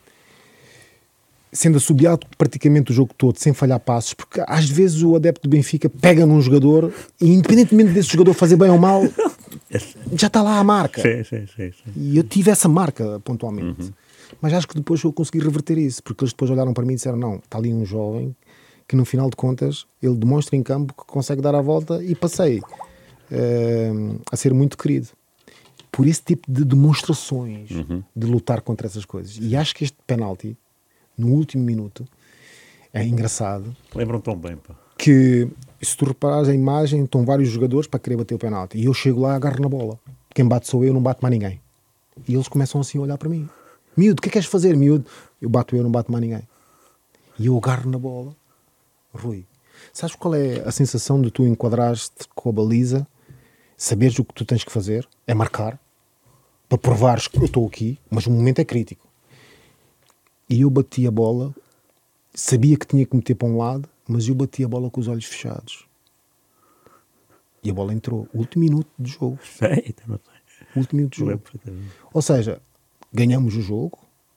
sendo assobiado praticamente o jogo todo, sem falhar passos, porque às vezes o adepto do Benfica pega num jogador e, independentemente desse jogador fazer bem ou mal, já está lá a marca. Sim, sim, sim, sim. E eu tive essa marca pontualmente. Uhum. Mas acho que depois eu consegui reverter isso, porque eles depois olharam para mim e disseram, não, está ali um jovem que no final de contas ele demonstra em campo que consegue dar a volta, e passei uh, a ser muito querido por esse tipo de demonstrações, uhum. de lutar contra essas coisas. E acho que este penalti no último minuto é engraçado. Lembram tão bem, pá. Que se tu reparares a imagem, estão vários jogadores para querer bater o penalti e eu chego lá, agarro na bola. Quem bate sou eu, não bate mais ninguém. E eles começam assim a olhar para mim. Miúdo, o que é que queres fazer, miúdo? Eu bato eu, não bato mais ninguém. E eu agarro na bola. Rui, sabes qual é a sensação de tu enquadrares-te com a baliza, saberes o que tu tens que fazer? É marcar, para provares que eu estou aqui, mas o momento é crítico. E eu bati a bola, sabia que tinha que meter para um lado, mas eu bati a bola com os olhos fechados. E a bola entrou. O último minuto do jogo. Sei, não sei. O último minuto do jogo. Ou seja, ganhamos o jogo,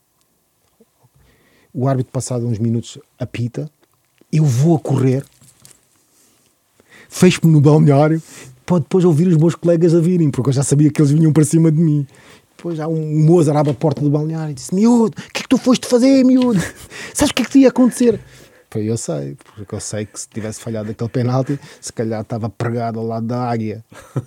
o árbitro, passado uns minutos, apita, eu vou a correr, fecho-me no balneário, para depois ouvir os meus colegas a virem, porque eu já sabia que eles vinham para cima de mim. Depois há um Mozart abre a porta do balneário e disse, miúdo, o que é que tu foste fazer, miúdo? Sabes o que é que te ia acontecer? Foi, eu sei, porque eu sei que se tivesse falhado aquele penalti, se calhar estava pregado ao lado da águia,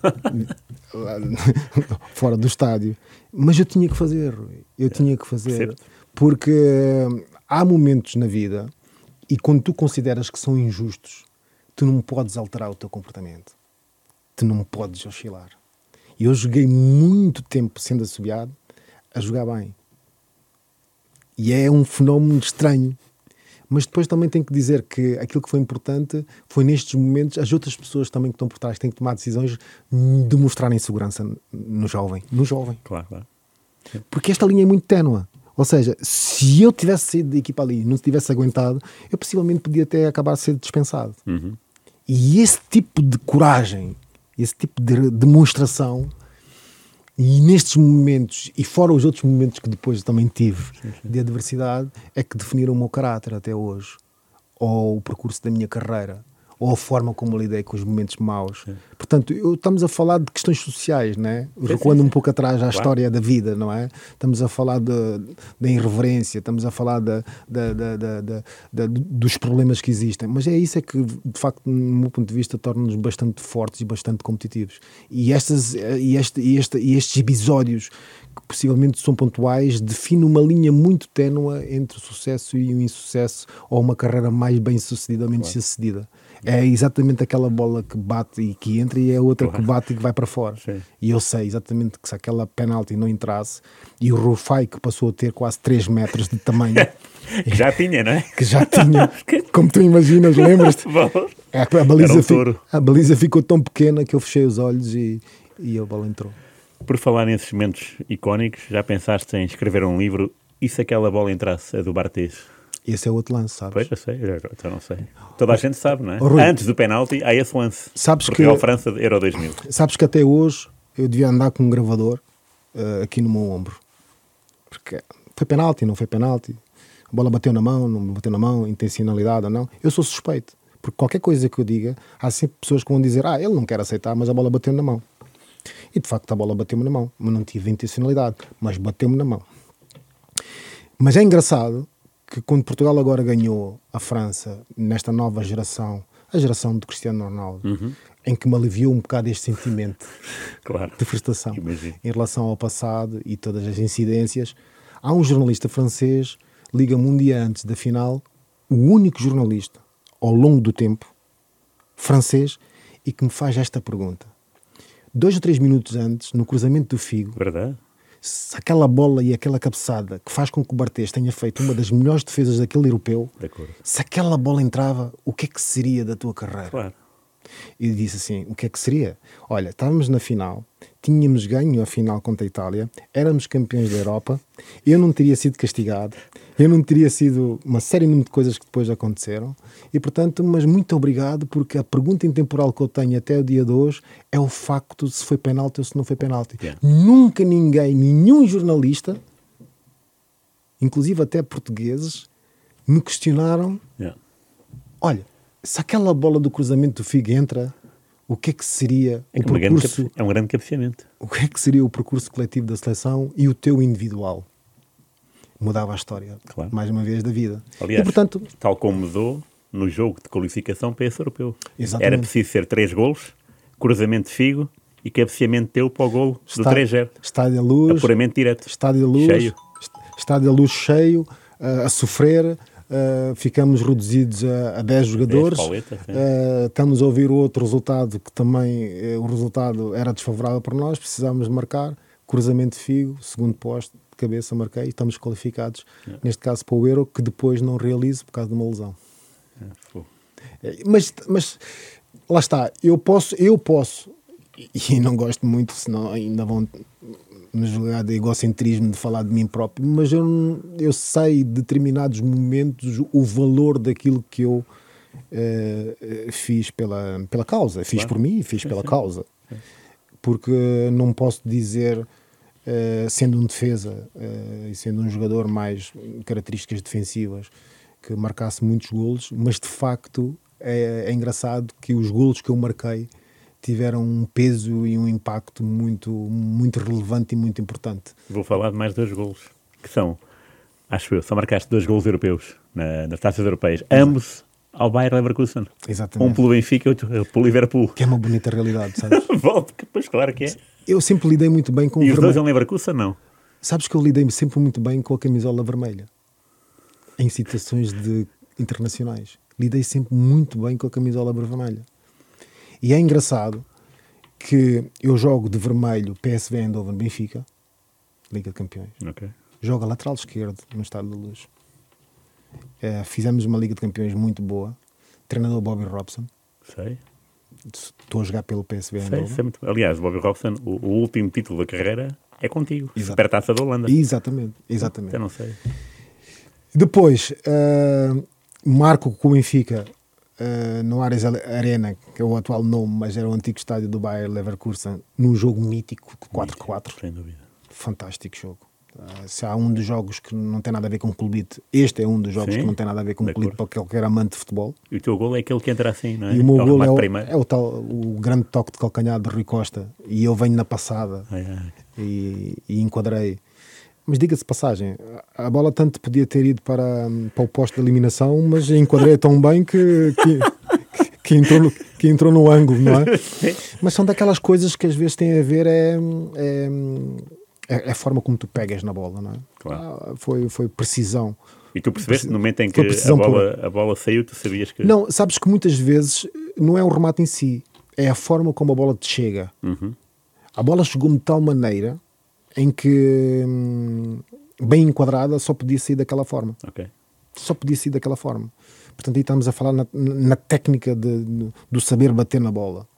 fora do estádio. Mas eu tinha que fazer, eu tinha que fazer, certo. Porque há momentos na vida, e quando tu consideras que são injustos, tu não podes alterar o teu comportamento, tu não podes oscilar. E eu joguei muito tempo sendo assobiado a jogar bem. E é um fenómeno estranho. Mas depois também tenho que dizer que aquilo que foi importante foi nestes momentos, as outras pessoas também que estão por trás têm que tomar decisões de mostrarem segurança no jovem. No jovem. Claro, claro. Porque esta linha é muito ténua. Ou seja, se eu tivesse saído da equipa ali e não tivesse aguentado, eu possivelmente podia até acabar a ser dispensado. Uhum. E esse tipo de coragem, esse tipo de demonstração, e nestes momentos, e fora os outros momentos que depois também tive, sim, sim. de adversidade, é que definiram o meu caráter até hoje, ou o percurso da minha carreira, ou a forma como lidei com os momentos maus. Sim. Portanto, eu, estamos a falar de questões sociais, não é? Recuando um pouco atrás à claro. História da vida, não é? Estamos a falar da irreverência, estamos a falar de, de, de, de, de, de, dos problemas que existem, mas é isso é que, de facto, no meu ponto de vista, torna-nos bastante fortes e bastante competitivos. E, estas, e, este, e, este, e estes episódios, que possivelmente são pontuais, definem uma linha muito ténue entre o sucesso e o insucesso, ou uma carreira mais bem-sucedida ou menos sucedida. É exatamente aquela bola que bate e que entra, e é outra claro. Que bate e que vai para fora. Sim. E eu sei exatamente que se aquela penalti não entrasse, e o Rufai, que passou a ter quase três metros de tamanho, que já tinha, não é? Que já tinha, como tu imaginas, lembras-te? É, a, baliza fi, a baliza ficou tão pequena que eu fechei os olhos e, e a bola entrou. Por falar nesses momentos icónicos, já pensaste em escrever um livro, e se aquela bola entrasse, a do Barthez? Esse é outro lance, sabes? Pois, eu sei, eu então não sei. Toda a gente sabe, não é? Rui, antes do penalti, há esse lance. Sabes Portugal-França, Euro dois mil. Sabes que até hoje eu devia andar com um gravador uh, aqui no meu ombro. Porque foi penalti, não foi penalti. A bola bateu na mão, não bateu na mão, intencionalidade ou não. Eu sou suspeito. Porque qualquer coisa que eu diga, há sempre pessoas que vão dizer, ah, ele não quer aceitar, mas a bola bateu na mão. E de facto a bola bateu-me na mão. Mas não tive intencionalidade, mas bateu-me na mão. Mas é engraçado que quando Portugal agora ganhou a França, nesta nova geração, a geração de Cristiano Ronaldo, uhum. em que me aliviou um bocado este sentimento claro. de frustração Imagino. Em relação ao passado e todas as incidências, há um jornalista francês, liga-me um dia antes da final, o único jornalista ao longo do tempo, francês, e que me faz esta pergunta. Dois ou três minutos antes, no cruzamento do Figo, verdade? Se aquela bola e aquela cabeçada que faz com que o Barthez tenha feito uma das melhores defesas daquele europeu, se aquela bola entrava, o que é que seria da tua carreira? Claro. E disse assim, o que é que seria? Olha, estávamos na final, tínhamos ganho a final contra a Itália, éramos campeões da Europa, eu não teria sido castigado, eu não teria sido uma série de coisas que depois aconteceram, e portanto, mas muito obrigado, porque a pergunta intemporal que eu tenho até o dia de hoje é o facto de se foi penalti ou se não foi penalti. Yeah. Nunca ninguém, nenhum jornalista, inclusive até portugueses, me questionaram, Yeah. olha, se aquela bola do cruzamento do Figo entra, o que é que seria É, o que uma grande percurso, cabe- é um grande cabeceamento. o que é que seria o percurso coletivo da seleção e o teu individual? Mudava a história, Claro. mais uma vez, da vida. Aliás, E, portanto, tal como mudou no jogo de qualificação para esse europeu. Exatamente. Era preciso ser três golos, cruzamento de Figo e cabeceamento teu para o golo do está- três zero. Estádio da Luz, Apuramento direto. Estádio da Luz, Cheio. est- Estádio da Luz cheio, uh, a sofrer, uh, ficamos reduzidos a, a dez jogadores, pauletas, sim. uh, estamos a ouvir outro resultado que também, uh, o resultado era desfavorável para nós, precisávamos de marcar, cruzamento de Figo, segundo posto, de cabeça marquei, estamos qualificados, Yeah. neste caso para o Euro, que depois não realizo por causa de uma lesão. Ah, fogo. É, Mas, mas lá está, eu posso, eu posso, e não gosto muito, senão ainda vão me julgar de egocentrismo de falar de mim próprio, mas eu, não- eu sei de determinados momentos o valor daquilo que eu eh, eh, fiz pela, pela causa. Fiz Claro. por mim e fiz Sim, pela sim. causa. Porque não posso dizer, eh, sendo um defesa eh, e sendo um jogador mais características defensivas, que marcasse muitos golos, mas de facto é, é engraçado que os golos que eu marquei tiveram um peso e um impacto muito, muito relevante e muito importante. Vou falar de mais dois golos, que são, acho eu, só marcaste dois golos europeus na, nas taças europeias, ambos ao Bayer Leverkusen. Exatamente. Um pelo Benfica e outro pelo Liverpool. Que é uma bonita realidade, sabes? Volto, que pois claro que é. Eu sempre lidei muito bem com o E os dois vermelho. em Leverkusen, não. Sabes que eu lidei sempre muito bem com a camisola vermelha em situações de internacionais. Lidei sempre muito bem com a camisola vermelha. E é engraçado que eu jogo de vermelho P S V Eindhoven Benfica, Liga de Campeões. Ok. Jogo a lateral esquerdo no Estádio da Luz. Eh, fizemos uma Liga de Campeões muito boa. Treinador Bobby Robson. Sei. Estou a jogar pelo P S V Sei, Eindhoven. sei muito. Aliás, Bobby Robson, o, o último título da carreira é contigo. Exato. Supertaça da Holanda. Exatamente, exatamente. Eu não sei. Depois, uh, marco com o Benfica uh, no Ares Arena, que é o atual nome, mas era o antigo estádio do Bayer Leverkusen, num jogo mítico de quatro a quatro. Sem dúvida. Fantástico jogo. Uh, se há um dos jogos que não tem nada a ver com clubite, este é um dos jogos Sim, que não tem nada a ver com de clubite para acordo. qualquer amante de futebol. E o teu golo é aquele que entra assim, não é? E o meu é o gol é remate o, primeiro. é o tal, o grande toque de calcanhar de Rui Costa, e eu venho na passada Ai, ai. e, e enquadrei. Mas diga-se de passagem, a bola tanto podia ter ido para, para o posto de eliminação, mas enquadrei tão bem que, que, que, entrou no, que entrou no ângulo, não é? Mas são daquelas coisas que às vezes têm a ver é, é, é a forma como tu pegas na bola, não é? Claro. Ah, foi, foi precisão. E tu percebeste no momento em que Foi a precisão bola, a bola saiu, tu sabias que... Não, sabes que muitas vezes não é o remate em si, é a forma como a bola te chega. Uhum. A bola chegou-me de tal maneira em que, hum, bem enquadrada, só podia sair daquela forma. Ok. Só podia sair daquela forma. Portanto, aí estamos a falar na, na técnica de, de- do saber bater na bola.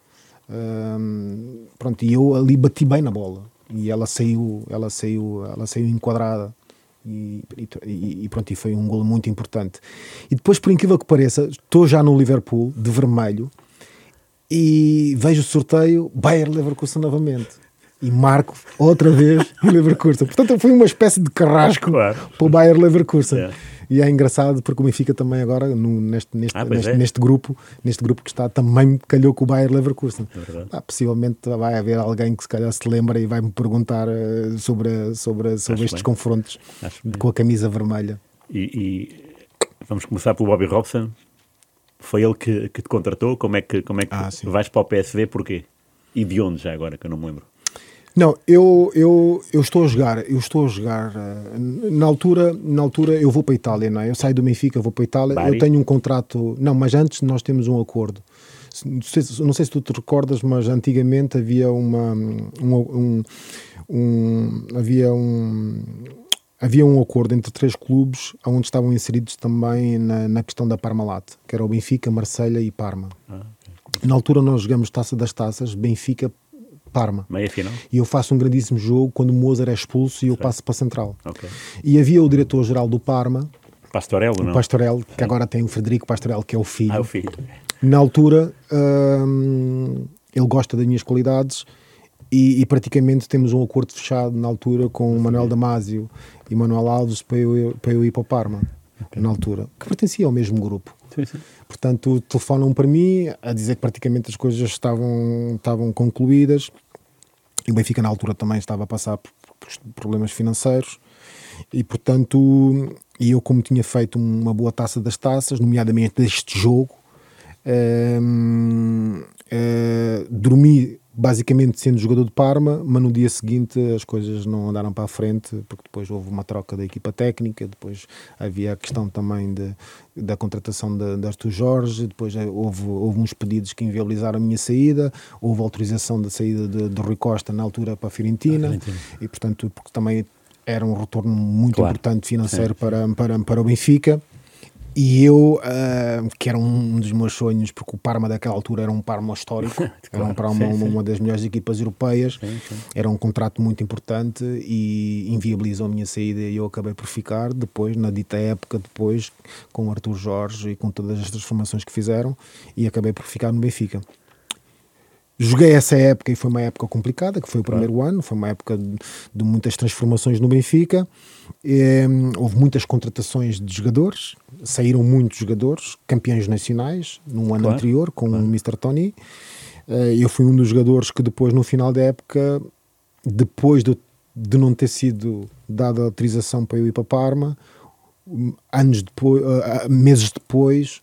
Hum, pronto, e eu ali bati bem na bola. E ela saiu, ela saiu, ela saiu enquadrada. E, e, e pronto, e foi um golo muito importante. E depois, por incrível que pareça, estou já no Liverpool, de vermelho, e vejo o sorteio, Bayer Leverkusen novamente. E marco outra vez o Leverkusen. Portanto, foi uma espécie de carrasco Claro. para o Bayer Leverkusen. É. E é engraçado porque o Benfica também agora, no, neste, neste, Ah, pois neste, é. neste grupo, neste grupo que está, também calhou com o Bayer Leverkusen. É verdade. Ah, possivelmente vai haver alguém que se calhar se lembra e vai-me perguntar eh, sobre, sobre, sobre Acho estes bem. confrontos Acho bem. com a camisa vermelha. E, e vamos começar pelo Bobby Robson. Foi ele que, que te contratou? Como é que, como é que Ah, sim. vais para o P S V? Porquê? E de onde já agora, que eu não me lembro? Não, eu, eu, eu estou a jogar, eu estou a jogar, uh, na altura, na altura eu vou para a Itália, não é? Eu saio do Benfica, vou para a Itália, Bari? eu tenho um contrato, não, mas antes nós temos um acordo. Se- Não sei, se- não sei se tu te recordas, mas antigamente havia uma, um, um, um- havia um, havia um acordo entre três clubes onde estavam inseridos também na, na questão da Parmalat, que era o Benfica, Marselha e Parma. Ah, ok. Na altura nós jogamos Taça das Taças, Benfica-Parma. Meia final? E eu faço um grandíssimo jogo quando o Mozart é expulso e eu certo. passo para a central. Okay. E havia o diretor-geral do Parma, Pastorello, não? O Pastorello, que agora tem o Frederico Pastorello, que é o filho. Ah, o filho. Na altura, hum, ele gosta das minhas qualidades e, e praticamente temos um acordo fechado na altura com o Manuel Damasio e Manuel Alves para eu, para eu ir para o Parma, okay. na altura, que pertencia ao mesmo grupo. Sim, sim. Portanto, telefonam para mim a dizer que praticamente as coisas estavam, estavam concluídas e o Benfica na altura também estava a passar por, por problemas financeiros e, portanto, e eu como tinha feito uma boa taça das taças, nomeadamente deste jogo, hum, hum, dormi basicamente sendo jogador de Parma, mas no dia seguinte as coisas não andaram para a frente, porque depois houve uma troca da equipa técnica, depois havia a questão também de, da contratação de, de Artur Jorge, depois houve, houve uns pedidos que inviabilizaram a minha saída, houve autorização da saída de, de Rui Costa na altura para a Fiorentina, ah, e portanto, porque também era um retorno muito claro. importante financeiro para, para, para o Benfica. E eu, uh, que era um dos meus sonhos, porque o Parma daquela altura era um Parma histórico, claro, era um Parma, sim, uma, sim. uma das melhores equipas europeias, sim, sim. era um contrato muito importante e inviabilizou a minha saída e eu acabei por ficar depois, na dita época, depois, com o Artur Jorge e com todas as transformações que fizeram, e acabei por ficar no Benfica. Joguei essa época e foi uma época complicada, que foi o primeiro claro. ano, foi uma época de, de muitas transformações no Benfica, e, houve muitas contratações de jogadores, saíram muitos jogadores, campeões nacionais, no ano claro. anterior, com claro. o mister Tony. Eu fui um dos jogadores que depois, no final da época, depois de, de não ter sido dada a autorização para eu ir para Parma, anos depois, meses depois,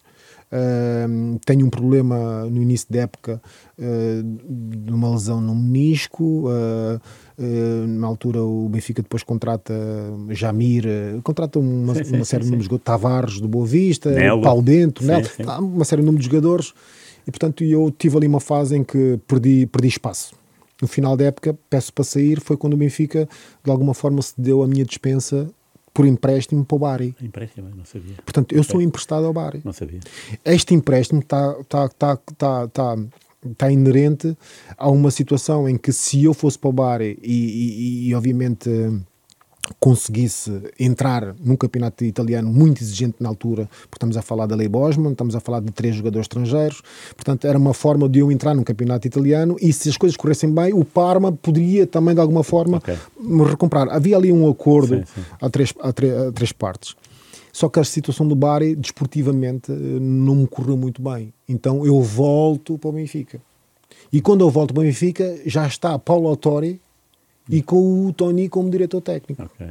Uh, tenho um problema no início da época uh, de uma lesão no menisco, uh, uh, na altura o Benfica depois contrata Jamir, uh, contrata uma, sim, sim, uma série sim, de números de Tavares do Boa Vista, Nelo. Paulo Dento, sim, Nelo, sim. uma série de números de jogadores e portanto eu tive ali uma fase em que perdi, perdi espaço. No final da época peço para sair, foi quando o Benfica de alguma forma cedeu a minha dispensa por empréstimo para o Bari. Empréstimo? Não sabia. Portanto, eu sou emprestado ao Bari. Não sabia. Este empréstimo está tá, tá, tá, tá, tá inerente a uma situação em que se eu fosse para o Bari e, e, e obviamente conseguisse entrar num campeonato italiano muito exigente na altura, porque estamos a falar da Lei Bosman, estamos a falar de três jogadores estrangeiros, portanto era uma forma de eu entrar num campeonato italiano e se as coisas corressem bem, o Parma poderia também de alguma forma okay. me recomprar. Havia ali um acordo sim, sim. A, três, a, três, a três partes. Só que a situação do Bari, desportivamente, não me correu muito bem. Então eu volto para o Benfica. E quando eu volto para o Benfica, já está Paulo Autori e com o Tony como diretor técnico. Okay.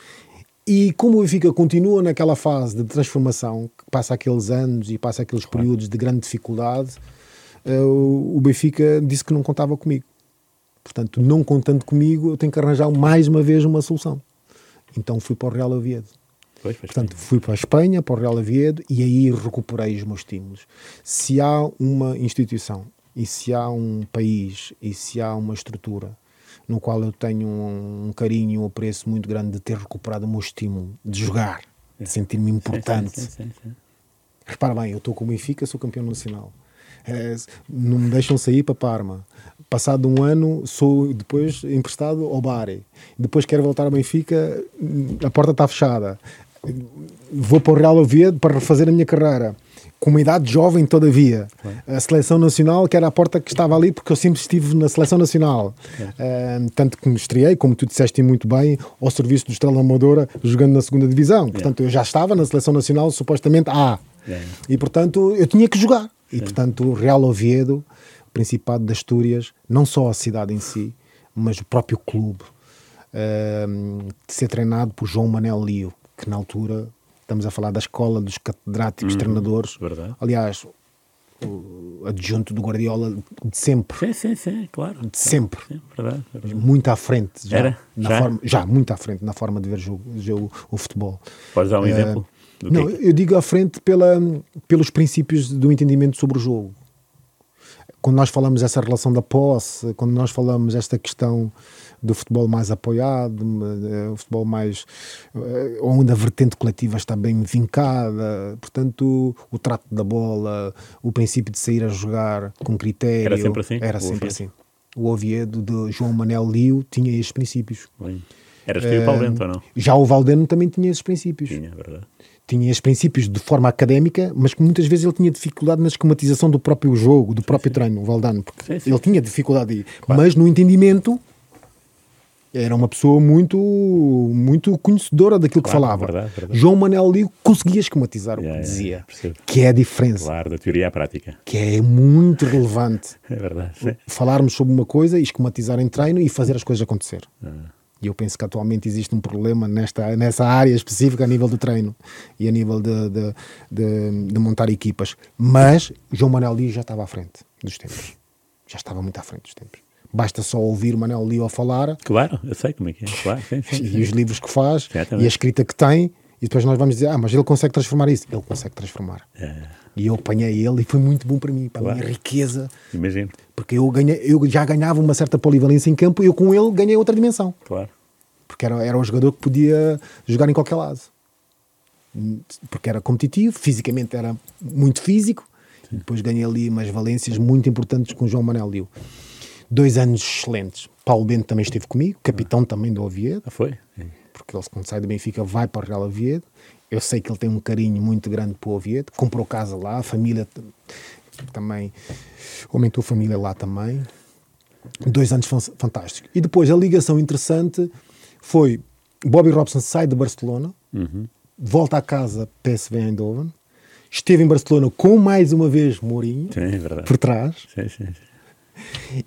E como o Benfica continua naquela fase de transformação, que passa aqueles anos e passa aqueles claro. períodos de grande dificuldade, uh, o Benfica disse que não contava comigo. Portanto, não contando comigo, eu tenho que arranjar mais uma vez uma solução. Então fui para o Real Oviedo. Pois, Portanto, fui para a Espanha, para o Real Oviedo, e aí recuperei os meus estímulos. Se há uma instituição, e se há um país, e se há uma estrutura no qual eu tenho um, um carinho e um apreço muito grande de ter recuperado o meu estímulo, de jogar, de sentir-me importante. Sim, sim, sim, sim. Repara bem, eu estou com o Benfica, sou campeão nacional. É, não me deixam sair para Parma. Passado um ano, sou depois emprestado ao Bari. Depois quero voltar ao Benfica, a porta está fechada. Vou para o Real Oviedo para refazer a minha carreira. Com uma idade jovem, todavia. É. A seleção nacional, que era a porta que estava ali, porque eu sempre estive na seleção nacional. É. Uh, tanto que me estreiei, como tu disseste muito bem, ao serviço do Estrela Amadora, jogando na segunda divisão. Portanto, é. eu já estava na seleção nacional, supostamente A. É. E, portanto, eu tinha que jogar. E, é. portanto, o Real Oviedo, o Principado de Astúrias, não só a cidade em si, mas o próprio clube, uh, de ser treinado por João Manel Lio, que na altura... Estamos a falar da escola dos catedráticos, uhum, treinadores. Verdade. Aliás, o adjunto do Guardiola de sempre. Sim, sim, sim, claro. De sempre. Sim, verdade, verdade. Muito à frente. Já, Era? Na Já? Forma, já, muito à frente na forma de ver jogo, jogo, o futebol. Podes dar um uh, exemplo? Do não, que... eu digo à frente pela, pelos princípios do entendimento sobre o jogo. Quando nós falamos essa relação da posse, quando nós falamos esta questão do futebol mais apoiado, o futebol mais onde a vertente coletiva está bem vincada, portanto o, o trato da bola, o princípio de sair a jogar com critério. Era sempre assim? Era sempre assim. O Oviedo de João Manel Lio tinha estes princípios. Bem. Eras tu e o Valdeno, ou não? Já o Valdeno também tinha esses princípios. Tinha, é verdade. Tinha esses princípios de forma académica, mas que muitas vezes ele tinha dificuldade na esquematização do próprio jogo, do próprio sim, treino, o Valdano, porque sim, sim. ele tinha dificuldade aí. Claro. Mas no entendimento era uma pessoa muito, muito conhecedora daquilo claro, que falava. Verdade, verdade. João Manel Lio conseguia esquematizar yeah, o que dizia, yeah, que é a diferença. Claro, da teoria à prática. Que é muito relevante. É verdade. Sim. Falarmos sobre uma coisa e esquematizar em treino e fazer as coisas acontecer. Ah. E eu penso que atualmente existe um problema nesta, nessa área específica a nível do treino e a nível de, de, de, de montar equipas. Mas João Manel Lio já estava à frente dos tempos. Já estava muito à frente dos tempos. Basta só ouvir Manel Lio a falar. Claro, eu sei como é que é. Claro, sim, sim, e sim. os livros que faz, e a escrita que tem, e depois nós vamos dizer, ah, mas ele consegue transformar isso. Ele consegue transformar. É. E eu apanhei ele e foi muito bom para mim, para claro. a minha riqueza. Imagino. Porque eu, ganhei, eu já ganhava uma certa polivalência em campo e eu com ele ganhei outra dimensão. Claro. Porque era, era um jogador que podia jogar em qualquer lado. Porque era competitivo, fisicamente era muito físico. Sim. E depois ganhei ali umas valências muito importantes com o João Manel Lio. Dois anos excelentes. Paulo Bento também esteve comigo, capitão ah. também do Oviedo. Ah, foi? É. Porque ele, quando sai do Benfica, vai para o Real Oviedo. Eu sei que ele tem um carinho muito grande para o Oviedo. Comprou casa lá, a família também, aumentou a família lá também. Dois anos fantásticos. E depois a ligação interessante foi Bobby Robson sai de Barcelona, uhum. volta a casa P S V Eindhoven, esteve em Barcelona com mais uma vez Mourinho, sim, é verdade. por trás. Sim, sim, sim.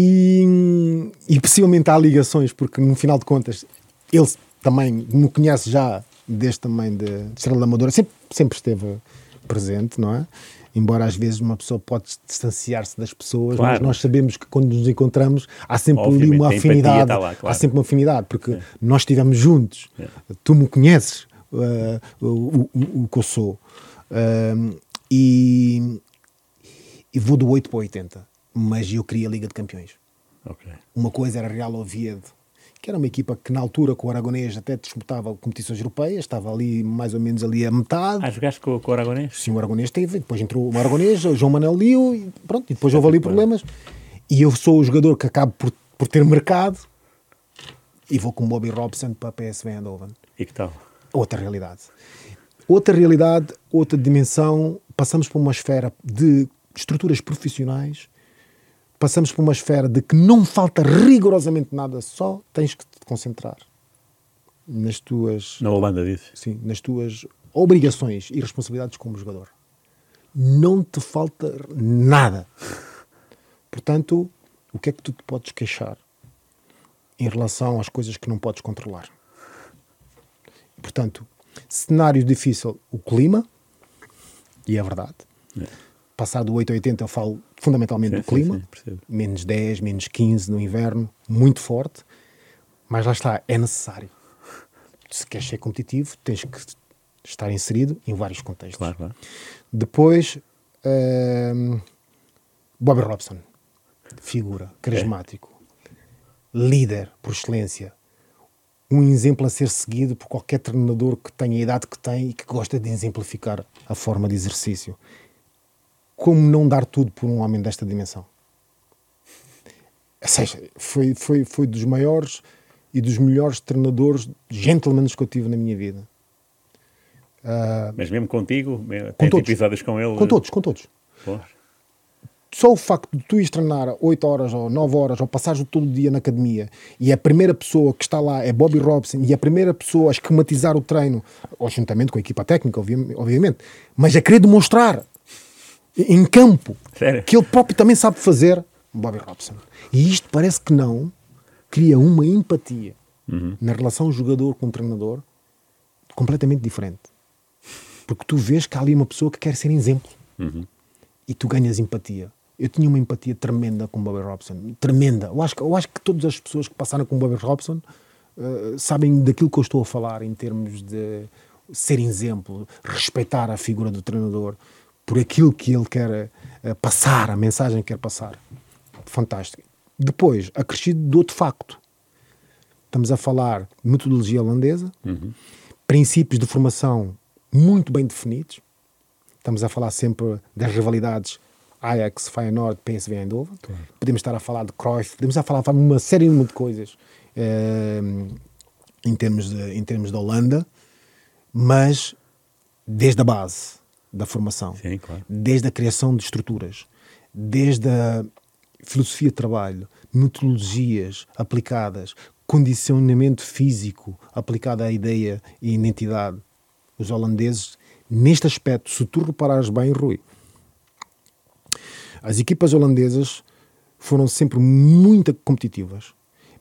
E, e possivelmente há ligações, porque no final de contas ele também me conhece já desde também de, de Estrela da Amadora, sempre, sempre esteve presente, não é? Embora às vezes uma pessoa pode distanciar-se das pessoas, claro. Mas nós sabemos que quando nos encontramos há sempre ali uma afinidade, tá lá, claro. Há sempre uma afinidade, porque é. nós estivemos juntos, é. tu me conheces uh, o, o, o que eu sou, uh, e, e vou do oito para o oitenta, mas eu queria a Liga de Campeões. Okay. Uma coisa era Real Oviedo, que era uma equipa que na altura com o Aragonês até disputava competições europeias, estava ali mais ou menos ali a metade. Ah, jogaste com, com o Aragonês? Sim, o Aragonês teve, depois entrou o Aragonês, o João Manel Lio, e pronto, e depois houve ali problemas. E eu sou o jogador que acabo por, por ter mercado e vou com o Bobby Robson para a P S V Eindhoven. E que tal? Outra realidade. Outra realidade, outra dimensão, passamos por uma esfera de estruturas profissionais, passamos por uma esfera de que não falta rigorosamente nada, só tens que te concentrar nas tuas... Na Holanda disso? Sim, nas tuas obrigações e responsabilidades como jogador. Não te falta nada. Portanto, o que é que tu te podes queixar em relação às coisas que não podes controlar? Portanto, cenário difícil, o clima, e é verdade. É. Passado do oito a oitenta eu falo fundamentalmente sim, do clima, sim, sim, menos dez, menos quinze no inverno, muito forte, mas lá está, é necessário. Se queres ser competitivo, tens que estar inserido em vários contextos. Claro, claro. Depois, um, Bobby Robson, figura, carismático, é. líder por excelência, um exemplo a ser seguido por qualquer treinador que tenha a idade que tem e que gosta de exemplificar a forma de exercício. Como não dar tudo por um homem desta dimensão? Ou seja, foi, foi, foi dos maiores e dos melhores treinadores gentlemen que eu tive na minha vida. Uh, Mas mesmo contigo? Com todos. Episódios com ele? Com todos, com todos. Porra. Só o facto de tu ires treinar oito horas ou nove horas ou passares todo o dia na academia e a primeira pessoa que está lá é Bobby Robson e a primeira pessoa a esquematizar o treino, ou juntamente com a equipa técnica, obviamente, mas a querer demonstrar em campo, sério? Que ele próprio também sabe fazer, Bobby Robson. E isto parece que não cria uma empatia uhum. na relação jogador com treinador completamente diferente. Porque tu vês que há ali uma pessoa que quer ser exemplo. Uhum. E tu ganhas empatia. Eu tinha uma empatia tremenda com Bobby Robson. Tremenda. Eu acho, eu acho que todas as pessoas que passaram com Bobby Robson uh, sabem daquilo que eu estou a falar em termos de ser exemplo, respeitar a figura do treinador por aquilo que ele quer uh, passar, a mensagem que quer passar. Fantástico. Depois, acrescido de outro facto. Estamos a falar de metodologia holandesa, Uhum. princípios de formação muito bem definidos. Estamos a falar sempre das rivalidades Ajax, Feyenoord, P S V Eindhoven. Claro. Podemos estar a falar de Cruyff, podemos estar a falar de uma série de coisas eh, em, termos de, em termos de Holanda, mas desde a base da formação, Sim, claro. desde a criação de estruturas, desde a filosofia de trabalho, metodologias aplicadas, condicionamento físico aplicado à ideia e identidade. Os holandeses, neste aspecto, se tu reparares bem, Rui, as equipas holandesas foram sempre muito competitivas.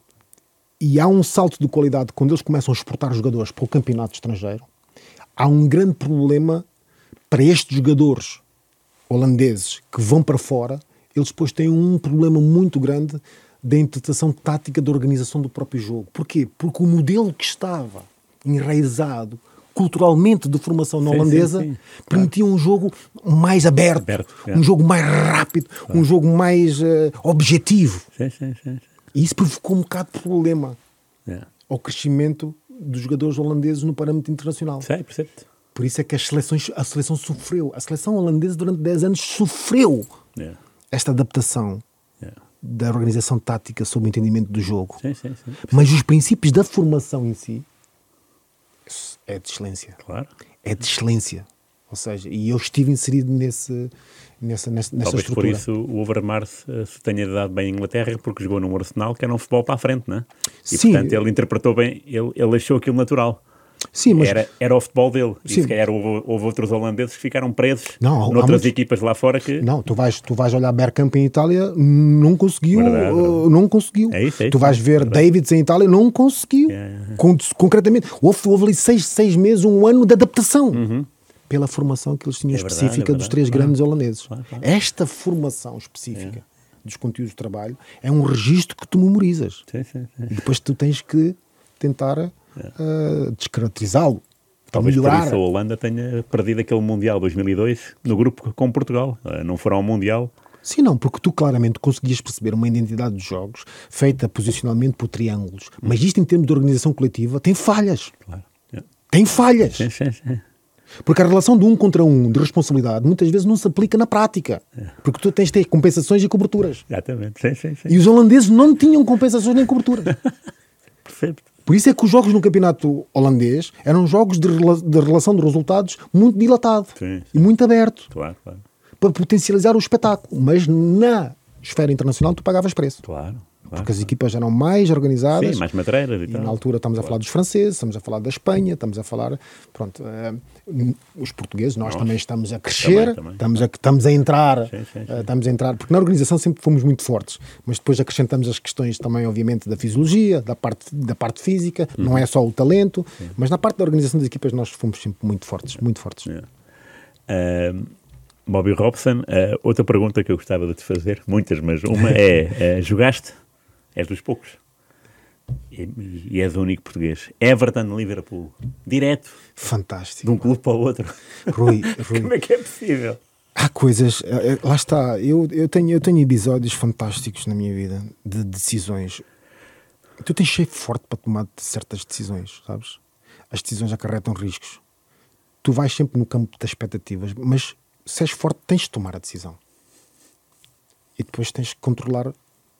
E há um salto de qualidade quando eles começam a exportar jogadores para o campeonato estrangeiro. Há um grande problema para estes jogadores holandeses que vão para fora. Eles depois têm um problema muito grande da interpretação tática da organização do próprio jogo. Porquê? Porque o modelo que estava enraizado culturalmente de formação na sim, holandesa sim, sim. permitia um jogo mais aberto, aberto um é. jogo mais rápido, claro. um jogo mais uh, objetivo. Sim, sim, sim, sim. E isso provocou um bocado de problema é. ao crescimento dos jogadores holandeses no parâmetro internacional. Sim, percebo. Por isso é que as seleções, a seleção sofreu. A seleção holandesa durante dez anos sofreu é. esta adaptação é. da organização tática sob o entendimento do jogo. Sim, sim, sim. Mas os princípios da formação em si é de excelência. Claro. É de excelência. Ou seja, e eu estive inserido nesse, nessa, nessa, nessa Talvez estrutura. por isso o Overmars uh, se tenha dado bem em Inglaterra, porque jogou num Arsenal que era um futebol para a frente, não é? E Sim. portanto ele interpretou bem, ele, ele achou aquilo natural. Sim, mas... Era, era o futebol dele. Sim. E se calhar houve, houve outros holandeses que ficaram presos não, noutras muitos... equipas lá fora que... Não, tu vais, tu vais olhar Bergkamp em Itália, não conseguiu. Verdade, verdade. Uh, não conseguiu. É isso, é isso, tu vais ver verdade. Davids em Itália, não conseguiu. É, é. Con- concretamente, houve, houve ali seis, seis meses, um ano de adaptação. Uhum. Pela formação que eles tinham É específica verdade, é dos três verdade. grandes holandeses. Claro, claro. Esta formação específica é. dos conteúdos de trabalho é um registro que tu memorizas. Sim, sim, sim. E depois tu tens que tentar é. uh, descaracterizá-lo. Talvez melhorar. por isso a Holanda tenha perdido aquele Mundial dois mil e dois no grupo com Portugal. Não foram ao Mundial. Sim, não, porque tu claramente conseguias perceber uma identidade de jogos feita posicionalmente por triângulos. Hum. Mas isto em termos de organização coletiva tem falhas. Claro. É. Tem falhas. Sim, sim, sim. Porque a relação de um contra um, de responsabilidade, muitas vezes não se aplica na prática. É. Porque tu tens de ter compensações e coberturas. Exatamente. Sim, sim, sim. E os holandeses não tinham compensações nem coberturas. Perfeito. Por isso é que os jogos no campeonato holandês eram jogos de, rela- de relação de resultados muito dilatado Sim, sim. e muito aberto. Claro, claro. Para potencializar o espetáculo. Mas na esfera internacional tu pagavas preço. Claro. Claro, Porque as claro. equipas eram mais organizadas. Sim, mais matreiras e, E tal. na altura estamos claro. a falar dos franceses, estamos a falar da Espanha, estamos a falar, pronto, uh, os portugueses, nós, nós também estamos a crescer, também, também. Estamos, a, estamos a entrar, Sim, sim, sim. Uh, estamos a entrar, porque na organização sempre fomos muito fortes, mas depois acrescentamos as questões também, obviamente, da fisiologia, da parte, da parte física, uhum. não é só o talento, sim. mas na parte da organização das equipas nós fomos sempre muito fortes, muito fortes. Yeah. Uh, Bobby Robson, uh, outra pergunta que eu gostava de te fazer, muitas, mas uma é, uh, jogaste? És dos poucos. E, e és o único português. Everton, Liverpool. Direto. Fantástico. De um clube para o outro. Rui, Rui. Como é que é possível? Há coisas... Lá está. Eu, eu, tenho, eu tenho episódios fantásticos na minha vida de decisões. Tu tens shape forte para tomar certas decisões, sabes? As decisões acarretam riscos. Tu vais sempre no campo das expectativas, mas se és forte tens de tomar a decisão. E depois tens que controlar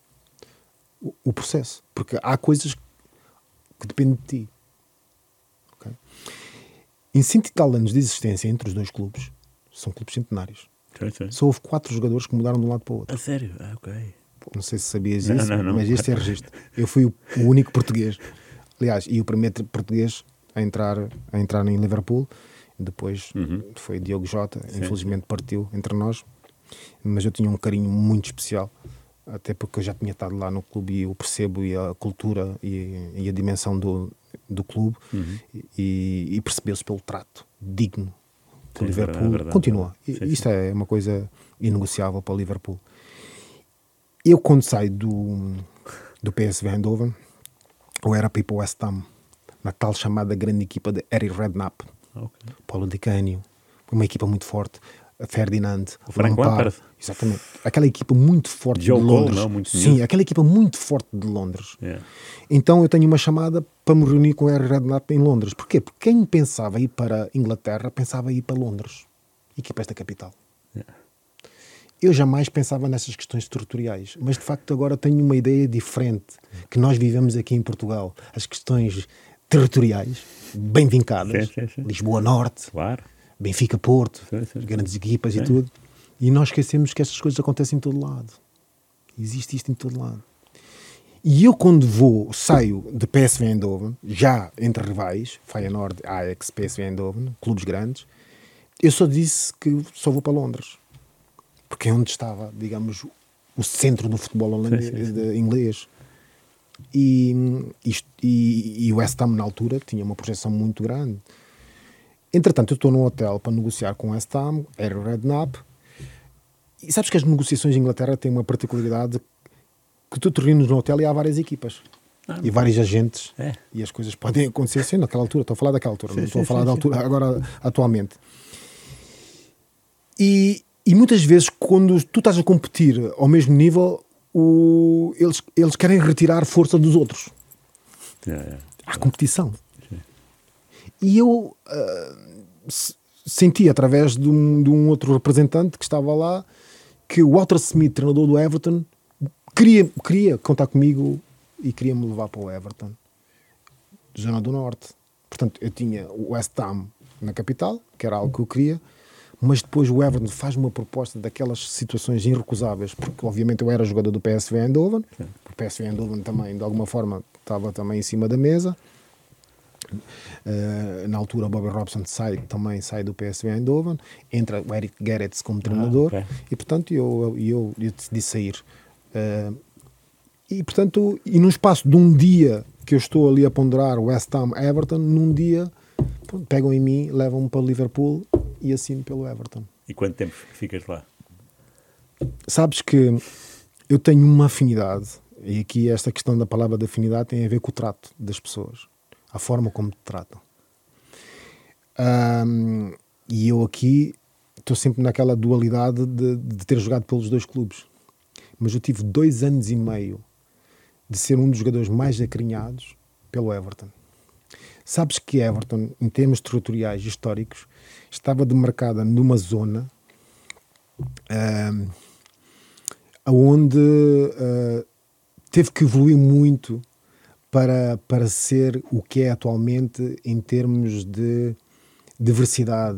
o processo, porque há coisas que dependem de ti. Okay? Em cento e tal anos de existência entre os dois clubes, são clubes centenários, Sim, sim. só houve quatro jogadores que mudaram de um lado para o outro. A sério? Ah, ok. Não sei se sabias Não, isso, não, não. mas este é registro. Eu fui o, o único português, aliás, e o primeiro português a entrar, a entrar em Liverpool. Depois uhum. foi Diogo Jota, sim, infelizmente partiu entre nós, mas eu tinha um carinho muito especial, até porque eu já tinha estado lá no clube e eu percebo e a cultura e, e a dimensão do, do clube, uhum. e, e percebeu-se pelo trato digno que o Liverpool verdade, verdade, continua. verdade. Sim, Isto sim. é uma coisa inegociável para o Liverpool. Eu, quando saio do, do P S V Eindhoven, eu era para ir para o West Ham, na tal chamada grande equipa de Harry Redknapp, okay. Paulo Di Canio, uma equipa muito forte. Ferdinand, o Frank Lampard. Exatamente. Aquela equipa muito forte Joe de Londres. Cole, não? Muito Sim, aquela equipa muito forte de Londres. Yeah. Então eu tenho uma chamada para me reunir com o Harry Redknapp em Londres. Porquê? Porque quem pensava ir para Inglaterra pensava ir para Londres. Equipa esta capital. Yeah. Eu jamais pensava nessas questões territoriais, mas de facto agora tenho uma ideia diferente que nós vivemos aqui em Portugal. As questões territoriais, bem vincadas. Sim, sim, sim. Lisboa Norte, Claro. Benfica Porto, Sim, sim, sim. grandes equipas Sim. e tudo. E nós esquecemos que estas coisas acontecem em todo lado. Existe isto em todo lado. E eu quando vou, saio de P S V Eindhoven, já entre rivais, Feyenoord, Ajax, P S V Eindhoven, clubes grandes, eu só disse que só vou para Londres. Porque é onde estava, digamos, o centro do futebol holandês, sim, sim, sim. de, inglês. E, isto, e, e o West Ham, na altura, tinha uma projeção muito grande. Entretanto, eu estou num hotel para negociar com o West Ham, Harry Redknapp, e sabes que as negociações em Inglaterra têm uma particularidade que tu te reúnes no hotel e há várias equipas. Ah, e vários agentes. É. E as coisas podem acontecer assim naquela altura. Estou a falar daquela altura, Sim, não estou sim, a falar sim, da sim. altura agora, atualmente. E, e muitas vezes, quando tu estás a competir ao mesmo nível, o, eles, eles querem retirar força dos outros. Yeah, yeah. Há competição. Sim. E eu uh, s- senti, através de um, de um outro representante que estava lá, que o Walter Smith, treinador do Everton, queria, queria contar comigo e queria me levar para o Everton, Zona do Norte. Portanto, eu tinha o West Ham na capital, que era algo que eu queria, mas depois o Everton faz uma proposta daquelas situações irrecusáveis, porque obviamente eu era jogador do P S V Eindhoven, o P S V Eindhoven também, de alguma forma, estava também em cima da mesa. Uh, na altura o Bobby Robson sai, também sai do P S V Eindhoven, entra o Eric Gerrits como treinador, Ah, okay. e portanto eu, eu, eu decidi sair. Uh, e portanto, e num espaço de um dia que eu estou ali a ponderar o West Ham Everton, num dia pronto, pegam em mim, levam-me para Liverpool e assino pelo Everton. E quanto tempo ficas lá? Sabes que eu tenho uma afinidade, e aqui esta questão da palavra de afinidade tem a ver com o trato das pessoas, a forma como te tratam. Um, e eu aqui estou sempre naquela dualidade de, de ter jogado pelos dois clubes. Mas eu tive dois anos e meio de ser um dos jogadores mais acarinhados pelo Everton. Sabes que Everton, em termos territoriais históricos, estava demarcada numa zona um, onde uh, teve que evoluir muito para, para ser o que é atualmente em termos de diversidade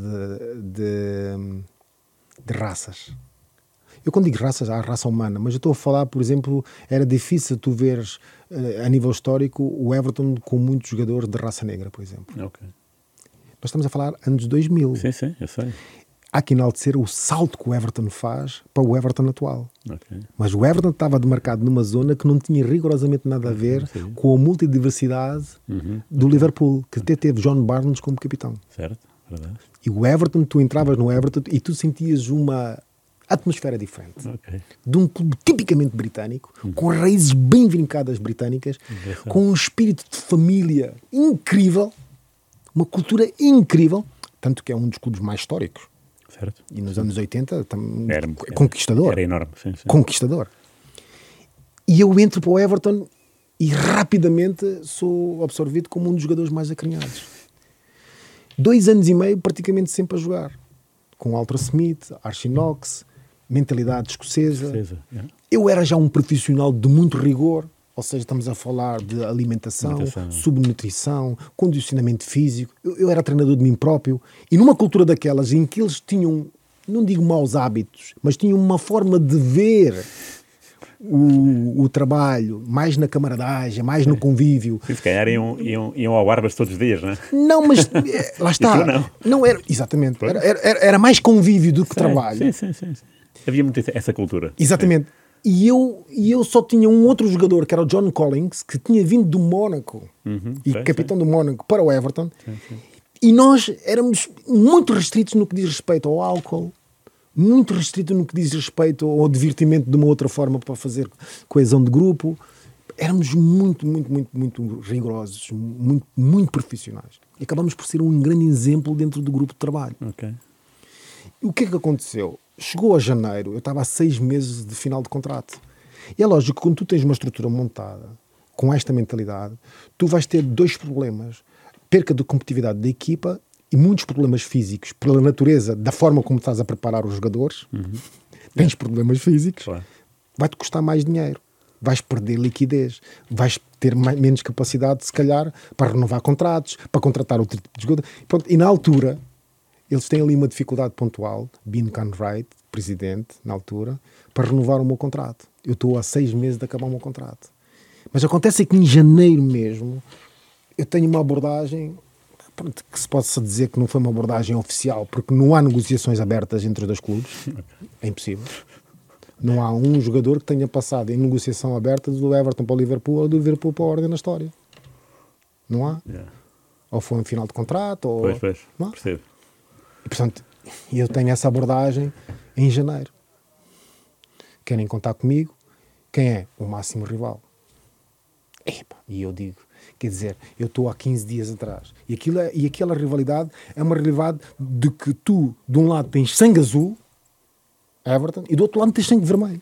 de, de raças. Eu quando digo raças, há raça humana, mas eu estou a falar, por exemplo, era difícil tu veres a nível histórico o Everton com muitos jogadores de raça negra, por exemplo. Okay. Nós estamos a falar anos dois mil. Sim, sim, eu sei. Há que enaltecer o salto que o Everton faz para o Everton atual. Okay. Mas o Everton estava demarcado numa zona que não tinha rigorosamente nada a ver sim. com a multidiversidade Uhum. do Liverpool, que até teve John Barnes como capitão. Certo, verdade. E o Everton, tu entravas no Everton e tu sentias uma atmosfera diferente. Okay. De um clube tipicamente britânico, uhum. com raízes bem vincadas britânicas, com um espírito de família incrível, uma cultura incrível, tanto que é um dos clubes mais históricos. Certo. E nos anos oitenta, tam, era, conquistador. Era enorme. Sim, sim. Conquistador. E eu entro para o Everton e rapidamente sou absorvido como um dos jogadores mais acarinhados. Dois anos e meio praticamente sempre a jogar. Com Walter Smith, Archie Knox, mentalidade escocesa. Escocesa, yeah. Eu era já um profissional de muito rigor, ou seja, estamos a falar de alimentação, alimentação. subnutrição, condicionamento físico. Eu, eu era treinador de mim próprio. E numa cultura daquelas em que eles tinham, não digo maus hábitos, mas tinham uma forma de ver o, o trabalho, mais na camaradagem, mais no convívio. Sim, se calhar iam, iam, iam ao Barbas todos os dias, não é? Não, mas lá está. E tu não. Não era, exatamente. Era, era, era mais convívio do que sim, trabalho. Sim, sim, sim, sim. Havia muito essa cultura. Exatamente. E eu, e eu só tinha um outro jogador, que era o John Collins, que tinha vindo do Mónaco, uhum, e sim, capitão sim. do Mónaco, para o Everton. Sim, sim. E nós éramos muito restritos no que diz respeito ao álcool, muito restrito no que diz respeito ao divertimento de uma outra forma para fazer coesão de grupo. Éramos muito, muito, muito, muito rigorosos, muito, muito profissionais. E acabamos por ser um grande exemplo dentro do grupo de trabalho. Okay. E o que é que aconteceu? Chegou a janeiro, eu estava há seis meses de final de contrato. E é lógico que quando tu tens uma estrutura montada, com esta mentalidade, tu vais ter dois problemas. Perca de competitividade da equipa e muitos problemas físicos, pela natureza, da forma como estás a preparar os jogadores. Uhum. Tens é. problemas físicos, claro. Vai-te custar mais dinheiro. Vais perder liquidez, vais ter mais, menos capacidade, se calhar, para renovar contratos, para contratar outro tipo de jogador. Pronto, e na altura, eles têm ali uma dificuldade pontual, Bin Cartwright, presidente, na altura, para renovar o meu contrato. Eu estou há seis meses de acabar o meu contrato. Mas acontece que em janeiro mesmo, eu tenho uma abordagem, pronto, que se possa dizer que não foi uma abordagem oficial, porque não há negociações abertas entre os dois clubes. É impossível. Não há um jogador que tenha passado em negociação aberta do Everton para o Liverpool ou do Liverpool para a Ordem na história. Não há. Yeah. Ou foi um final de contrato, ou... Pois, pois, não há. Percebo. E, portanto, eu tenho essa abordagem em janeiro. Querem contar comigo? Quem é o máximo rival? Epa, e eu digo, quer dizer, eu estou há quinze dias atrás. E, aquilo é, e aquela rivalidade é uma rivalidade de que tu, de um lado, tens sangue azul, Everton, e do outro lado tens sangue vermelho.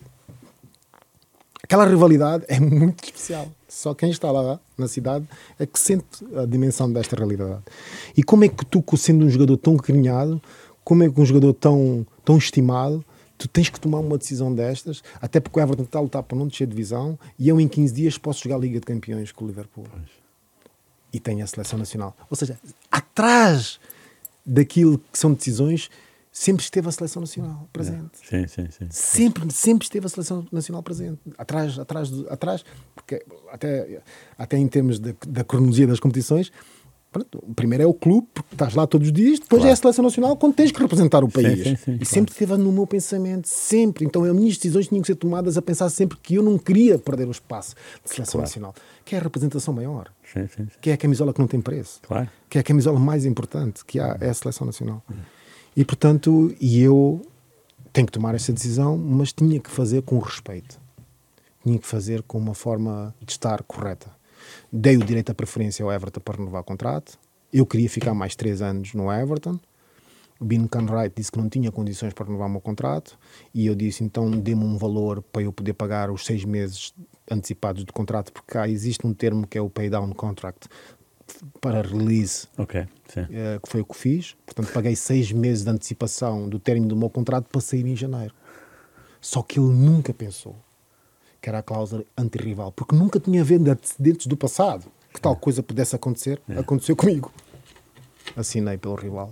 Aquela rivalidade é muito especial. Só quem está lá na cidade é que sente a dimensão desta realidade. E como é que tu, sendo um jogador tão carinhado, como é que um jogador tão, tão estimado, tu tens que tomar uma decisão destas, até porque o Everton está a lutar para não descer de divisão, e eu em quinze dias posso jogar a Liga de Campeões com o Liverpool. Pois. E tenho a Seleção Nacional. Ou seja, atrás daquilo que são decisões, sempre esteve a Seleção Nacional presente. Sim, sim, sim. Sempre, sempre esteve a Seleção Nacional presente. Atrás, atrás, atrás, porque até, até em termos de, da cronologia das competições, pronto, o primeiro é o clube, porque estás lá todos os dias, depois claro. É a Seleção Nacional quando tens que representar o país. Sim, sim, sim, e claro. Sempre esteve no meu pensamento, sempre. Então as minhas decisões tinham que ser tomadas a pensar sempre que eu não queria perder o espaço de Seleção claro. Nacional, que é a representação maior, sim, sim, sim. que é a camisola que não tem preço, claro. Que é a camisola mais importante, que há, é a Seleção Nacional. Hum. E, portanto, e eu tenho que tomar essa decisão, mas tinha que fazer com respeito. Tinha que fazer com uma forma de estar correta. Dei o direito à preferência ao Everton para renovar o contrato. Eu queria ficar mais três anos no Everton. O Bin Cartwright disse que não tinha condições para renovar o meu contrato. E eu disse, então, dê-me um valor para eu poder pagar os seis meses antecipados de contrato, porque cá existe um termo que é o pay down contract, para release, okay, sim. Uh, que foi o que fiz. Portanto, paguei seis meses de antecipação do término do meu contrato para sair em janeiro. Só que ele nunca pensou que era a cláusula anti-rival, porque nunca tinha havido antecedentes do passado que tal coisa pudesse acontecer. É. Aconteceu comigo. Assinei pelo rival.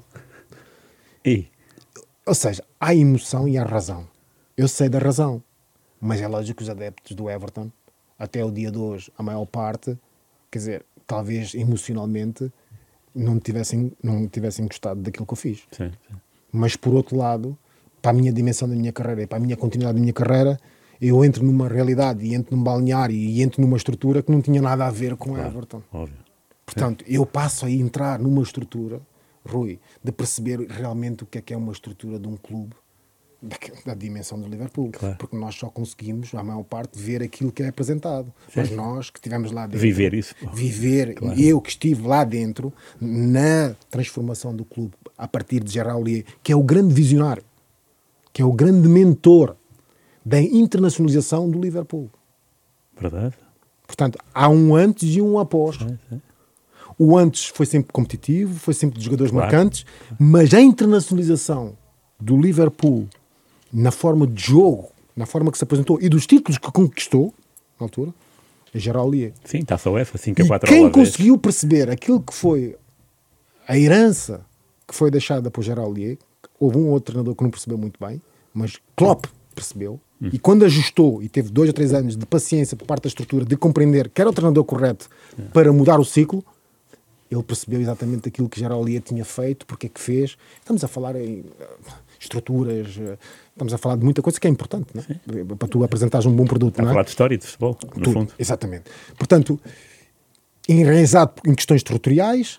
E? Ou seja, há emoção e há razão. Eu sei da razão, mas é lógico que os adeptos do Everton, até o dia de hoje, a maior parte, quer dizer, talvez emocionalmente não tivessem, não tivessem gostado daquilo que eu fiz. Sim, sim. Mas, por outro lado, para a minha dimensão da minha carreira e para a minha continuidade da minha carreira, eu entro numa realidade e entro num balneário e entro numa estrutura que não tinha nada a ver com claro, Everton. Óbvio. Portanto, sim. Eu passo a entrar numa estrutura, Rui, de perceber realmente o que é que é uma estrutura de um clube da, da dimensão do Liverpool. Claro. Porque nós só conseguimos, a maior parte, ver aquilo que é apresentado. Sim. Mas nós que estivemos lá dentro... Viver isso. Viver. Claro. Eu que estive lá dentro, na transformação do clube, a partir de Gerard Houllier, que é o grande visionário, que é o grande mentor da internacionalização do Liverpool. Verdade. Portanto, há um antes e um após. Sim, sim. O antes foi sempre competitivo, foi sempre de jogadores claro. Marcantes, mas a internacionalização do Liverpool na forma de jogo, na forma que se apresentou e dos títulos que conquistou na altura, é Gerard Houllier. Sim, está-se a UEFA, cinco a quatro. Quem conseguiu perceber aquilo que foi a herança que foi deixada por Gerard Houllier, houve um outro treinador que não percebeu muito bem, mas Klopp percebeu, hum. e quando ajustou e teve dois ou três anos de paciência por parte da estrutura de compreender que era o treinador correto é. Para mudar o ciclo, ele percebeu exatamente aquilo que Gerard Houllier tinha feito, porque é que fez. Estamos a falar em estruturas, estamos a falar de muita coisa que é importante, não é? Para tu apresentares um bom produto. Está não é? a falar de história e de futebol, no Tudo, fundo. Exatamente. Portanto, enraizado em questões territoriais,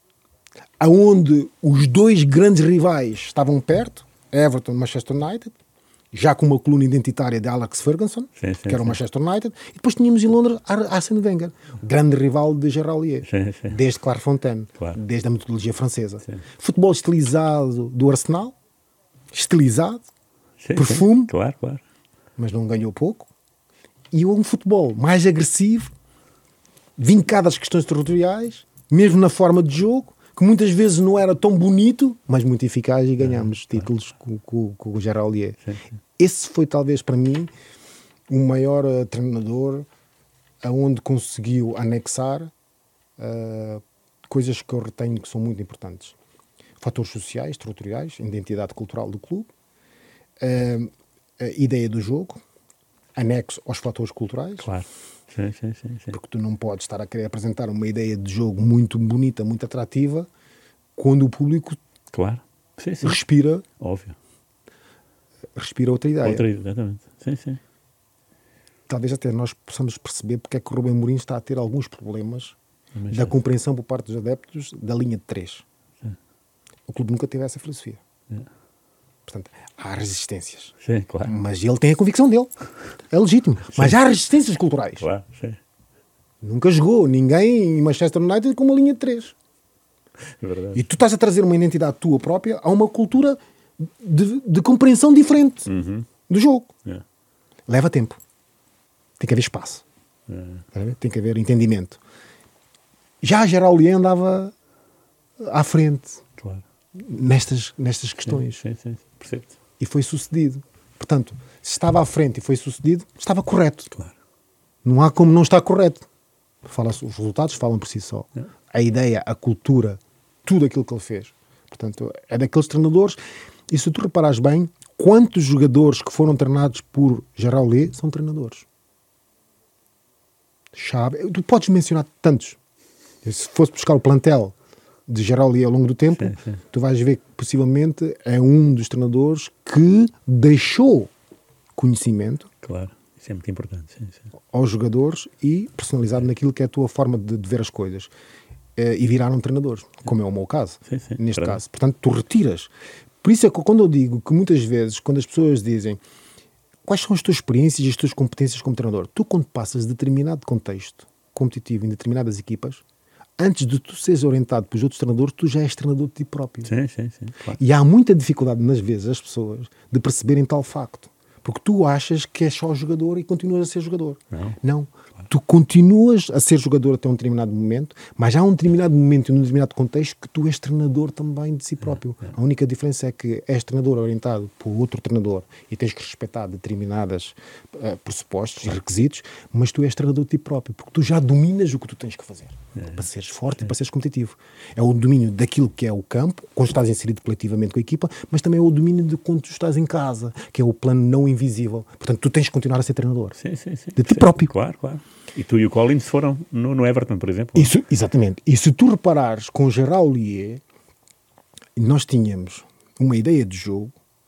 aonde os dois grandes rivais estavam perto, Everton e Manchester United, já com uma coluna identitária de Alex Ferguson, sim, sim, que era o Manchester United, e depois tínhamos em Londres Arsène Wenger, grande rival de Gerard Houllier, sim, sim. desde Clairefontaine, claro. Desde a metodologia francesa. Sim. Futebol estilizado do Arsenal, estilizado, Sim, perfume, sim. Claro, claro. mas não ganhou pouco. E um futebol mais agressivo, vincado às questões territoriais, mesmo na forma de jogo, que muitas vezes não era tão bonito, mas muito eficaz, e ganhámos ah, títulos claro. com, com, com o Gerallier. Sim, sim. Esse foi talvez para mim o maior uh, treinador aonde conseguiu anexar uh, coisas que eu retenho que são muito importantes. Fatores sociais, territoriais, identidade cultural do clube, uh, a ideia do jogo, anexo aos fatores culturais. Claro. Sim, sim, sim, sim. Porque tu não podes estar a querer apresentar uma ideia de jogo muito bonita, muito atrativa, quando o público claro. sim, sim. respira Óbvio. respira outra ideia. Outra, exatamente. Sim, sim. Talvez até nós possamos perceber porque é que o Rubem Amorim está a ter alguns problemas Mas da é. compreensão por parte dos adeptos da linha de três. Sim. O clube nunca teve essa filosofia. É. Portanto, há resistências. Sim, claro. Mas ele tem a convicção dele. É legítimo. Sim. Mas há resistências culturais. Claro, sim. Nunca jogou ninguém em Manchester United com uma linha de três. É verdade. E tu estás a trazer uma identidade tua própria a uma cultura de, de compreensão diferente uhum. do jogo. É. Leva tempo. Tem que haver espaço. É. Tem que haver entendimento. Já a Gerallier andava à frente. Claro. Nestas, nestas questões. Sim, sim, sim. Percebo-te. E foi sucedido. Portanto, se estava à frente e foi sucedido, estava correto. Claro. Não há como não estar correto. Fala, os resultados falam por si só. É. A ideia, a cultura, tudo aquilo que ele fez. Portanto, é daqueles treinadores. E se tu reparares bem, quantos jogadores que foram treinados por Gerallier são treinadores? Chave. Tu podes mencionar tantos. Se fosse buscar o plantel de Gerallier ao longo do tempo, sim, sim. tu vais ver que possivelmente é um dos treinadores que deixou conhecimento claro. Isso é muito importante. Sim, sim. aos jogadores e personalizado naquilo que é a tua forma de, de ver as coisas. Uh, e viraram treinadores, como é o meu caso, sim, sim, neste claro. caso. Portanto, tu retiras. Por isso é que quando eu digo que muitas vezes, quando as pessoas dizem quais são as tuas experiências e as tuas competências como treinador, tu quando passas determinado contexto competitivo em determinadas equipas, antes de tu seres orientado pelos outros treinadores, tu já és treinador de ti próprio. Sim, sim, sim. Claro. E há muita dificuldade, nas vezes, as pessoas de perceberem tal facto. Porque tu achas que és só jogador e continuas a ser jogador. Não. Não. Claro. Tu continuas a ser jogador até um determinado momento, mas há um determinado momento e um determinado contexto que tu és treinador também de si próprio. É, é. A única diferença é que és treinador orientado por outro treinador e tens que respeitar determinadas uh, pressupostos e requisitos, mas tu és treinador de ti próprio, porque tu já dominas o que tu tens que fazer. É. Para seres forte é. e para seres competitivo. É o domínio daquilo que é o campo, quando estás inserido coletivamente com a equipa, mas também é o domínio de quando tu estás em casa, que é o plano não invisível. Portanto, tu tens que continuar a ser treinador. Sim, sim, sim. De ti próprio. Claro, claro. E tu e o Collins foram no, no Everton, por exemplo? Isso, exatamente. E se tu reparares com o Gerallier, nós tínhamos uma ideia de jogo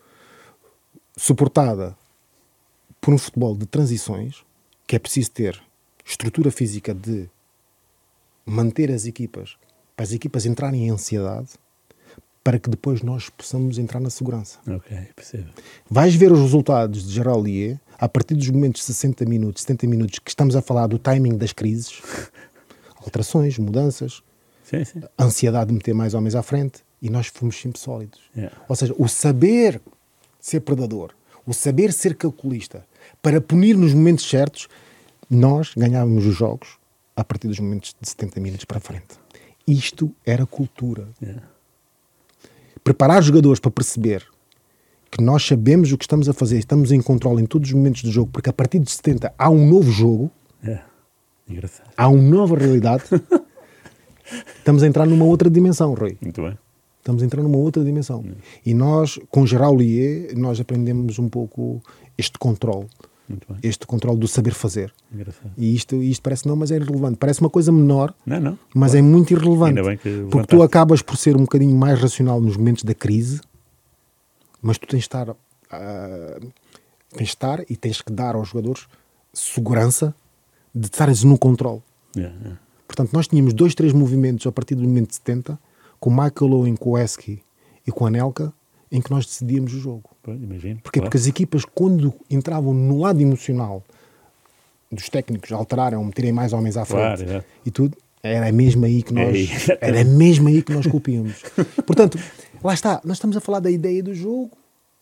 suportada por um futebol de transições, que é preciso ter estrutura física de manter as equipas, para as equipas entrarem em ansiedade, para que depois nós possamos entrar na segurança. Ok, percebo. Vais ver os resultados de Gerallier a partir dos momentos de sessenta minutos, setenta minutos, que estamos a falar do timing das crises, alterações, mudanças, sim, sim. a ansiedade de meter mais homens à frente, e nós fomos sempre sólidos. Yeah. Ou seja, o saber ser predador, o saber ser calculista, para punir nos momentos certos, nós ganhávamos os jogos a partir dos momentos de setenta minutos para a frente. Isto era cultura. Yeah. Preparar os jogadores para perceber que nós sabemos o que estamos a fazer, estamos em controle em todos os momentos do jogo, porque a partir de setenta há um novo jogo, yeah. Engraçado. Há uma nova realidade. Estamos a entrar numa outra dimensão, Rui. Muito bem. Estamos a entrar numa outra dimensão. Hum. E nós, com Gerallier, nós aprendemos um pouco este controle. Muito bem. Este controle do saber fazer. Engraçado. E isto, isto parece não, mas é irrelevante. Parece uma coisa menor, não, não, mas claro. É muito irrelevante. Ainda bem que porque tu acabas por ser um bocadinho mais racional nos momentos da crise, mas tu tens de estar, uh, tens de estar e tens que dar aos jogadores segurança de estares no controle. Yeah, yeah. Portanto, nós tínhamos dois, três movimentos a partir do momento de setenta, com o Michael Owen, com o Heskey e com a Anelka, em que nós decidíamos o jogo. Pois, imagino. Porquê? Claro. Porque as equipas, quando entravam no lado emocional dos técnicos, alterarem, meterem mais homens à frente, claro, e tudo, era mesmo aí que nós, é, era mesmo aí que nós culpíamos. Portanto, lá está, nós estamos a falar da ideia do jogo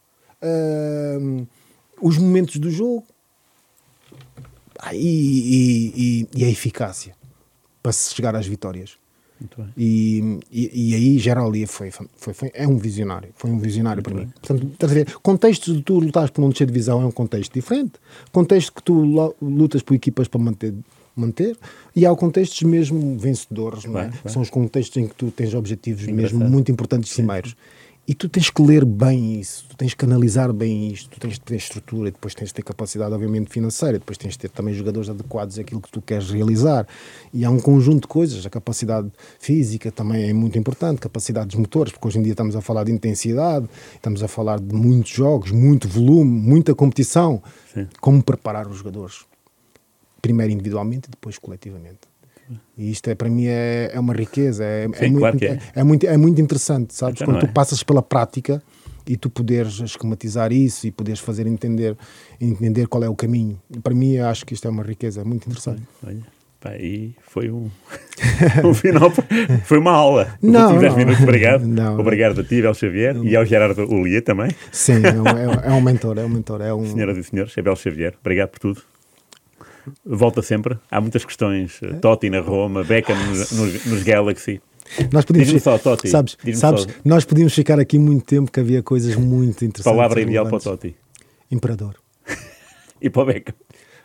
uh, os momentos do jogo ah, e, e, e, e a eficácia para se chegar às vitórias. Muito bem. E, e, e aí Geraldo foi, foi, foi, é um visionário, foi um visionário Muito para bem. mim. Portanto, estás a ver, contexto de tu lutares por não descer de divisão é um contexto diferente, contexto que tu lutas por equipas para manter, manter e há contextos mesmo vencedores, não é? Bem, bem. São os contextos em que tu tens objetivos Engraçado. mesmo muito importantes e cimeiros. E tu tens que ler bem isso, tu tens que analisar bem isto, tu tens de ter estrutura, depois tens de ter capacidade, obviamente, financeira, depois tens de ter também jogadores adequados àquilo que tu queres realizar. E há um conjunto de coisas, a capacidade física também é muito importante, capacidade dos motores, porque hoje em dia estamos a falar de intensidade, estamos a falar de muitos jogos, muito volume, muita competição. Sim. Como preparar os jogadores, primeiro individualmente e depois coletivamente. E isto é, para mim é, é uma riqueza, é, Sim, é, muito, claro que é. é, é, muito, é muito interessante, sabes? Então, Quando tu é? passas pela prática e tu poderes esquematizar isso e poderes fazer entender, entender qual é o caminho. Para mim, eu acho que isto é uma riqueza, é muito interessante. Olha, pá, e foi um, um final, foi uma aula. Os Não, últimos dez não. minutos, obrigado. Não. Obrigado a ti, Abel Xavier, e ao Gerardo Ulia também. Sim, é um, é, é um mentor, é um mentor. É um... Senhoras e senhores, Abel Xavier, obrigado por tudo. Volta sempre. Há muitas questões. Totti na Roma, Beckham nos, nos, nos Galaxy. Nós podíamos, Diz-me só, Totti. sabes, Diz-me sabes só. nós podíamos ficar aqui muito tempo que havia coisas muito interessantes. Palavra ideal para o relevantes. Totti. Imperador. E para o Beckham.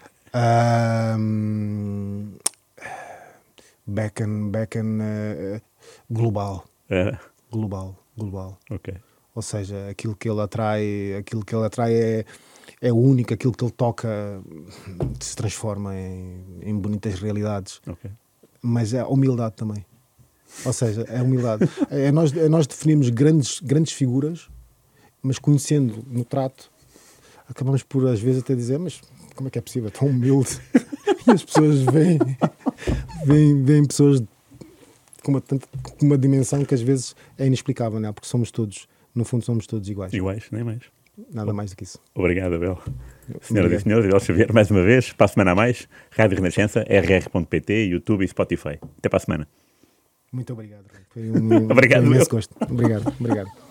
Um, Beckham, Beckham uh, global. É, Global, global. ok. Ou seja, aquilo que ele atrai, aquilo que ele atrai é, é único, aquilo que ele toca se transforma em, em bonitas realidades. Ok. Mas é a humildade também. Ou seja, é a humildade. É nós, é nós definimos grandes, grandes figuras, mas conhecendo no trato, acabamos por às vezes até dizer, mas como é que é possível? Tão humilde. E as pessoas veem, veem, veem pessoas com uma, tanta, com uma dimensão que às vezes é inexplicável, não é? Porque somos todos, no fundo somos todos iguais. Iguais, nem mais. Nada mais do que isso. Obrigado, Abel. Senhoras Obrigado. e senhores, Abel Xavier, mais uma vez, para a semana a mais, Rádio Renascença, r r ponto p t, YouTube e Spotify. Até para a semana. Muito obrigado, Rui. Foi um, Obrigado, foi um imenso eu. gosto. Obrigado, obrigado.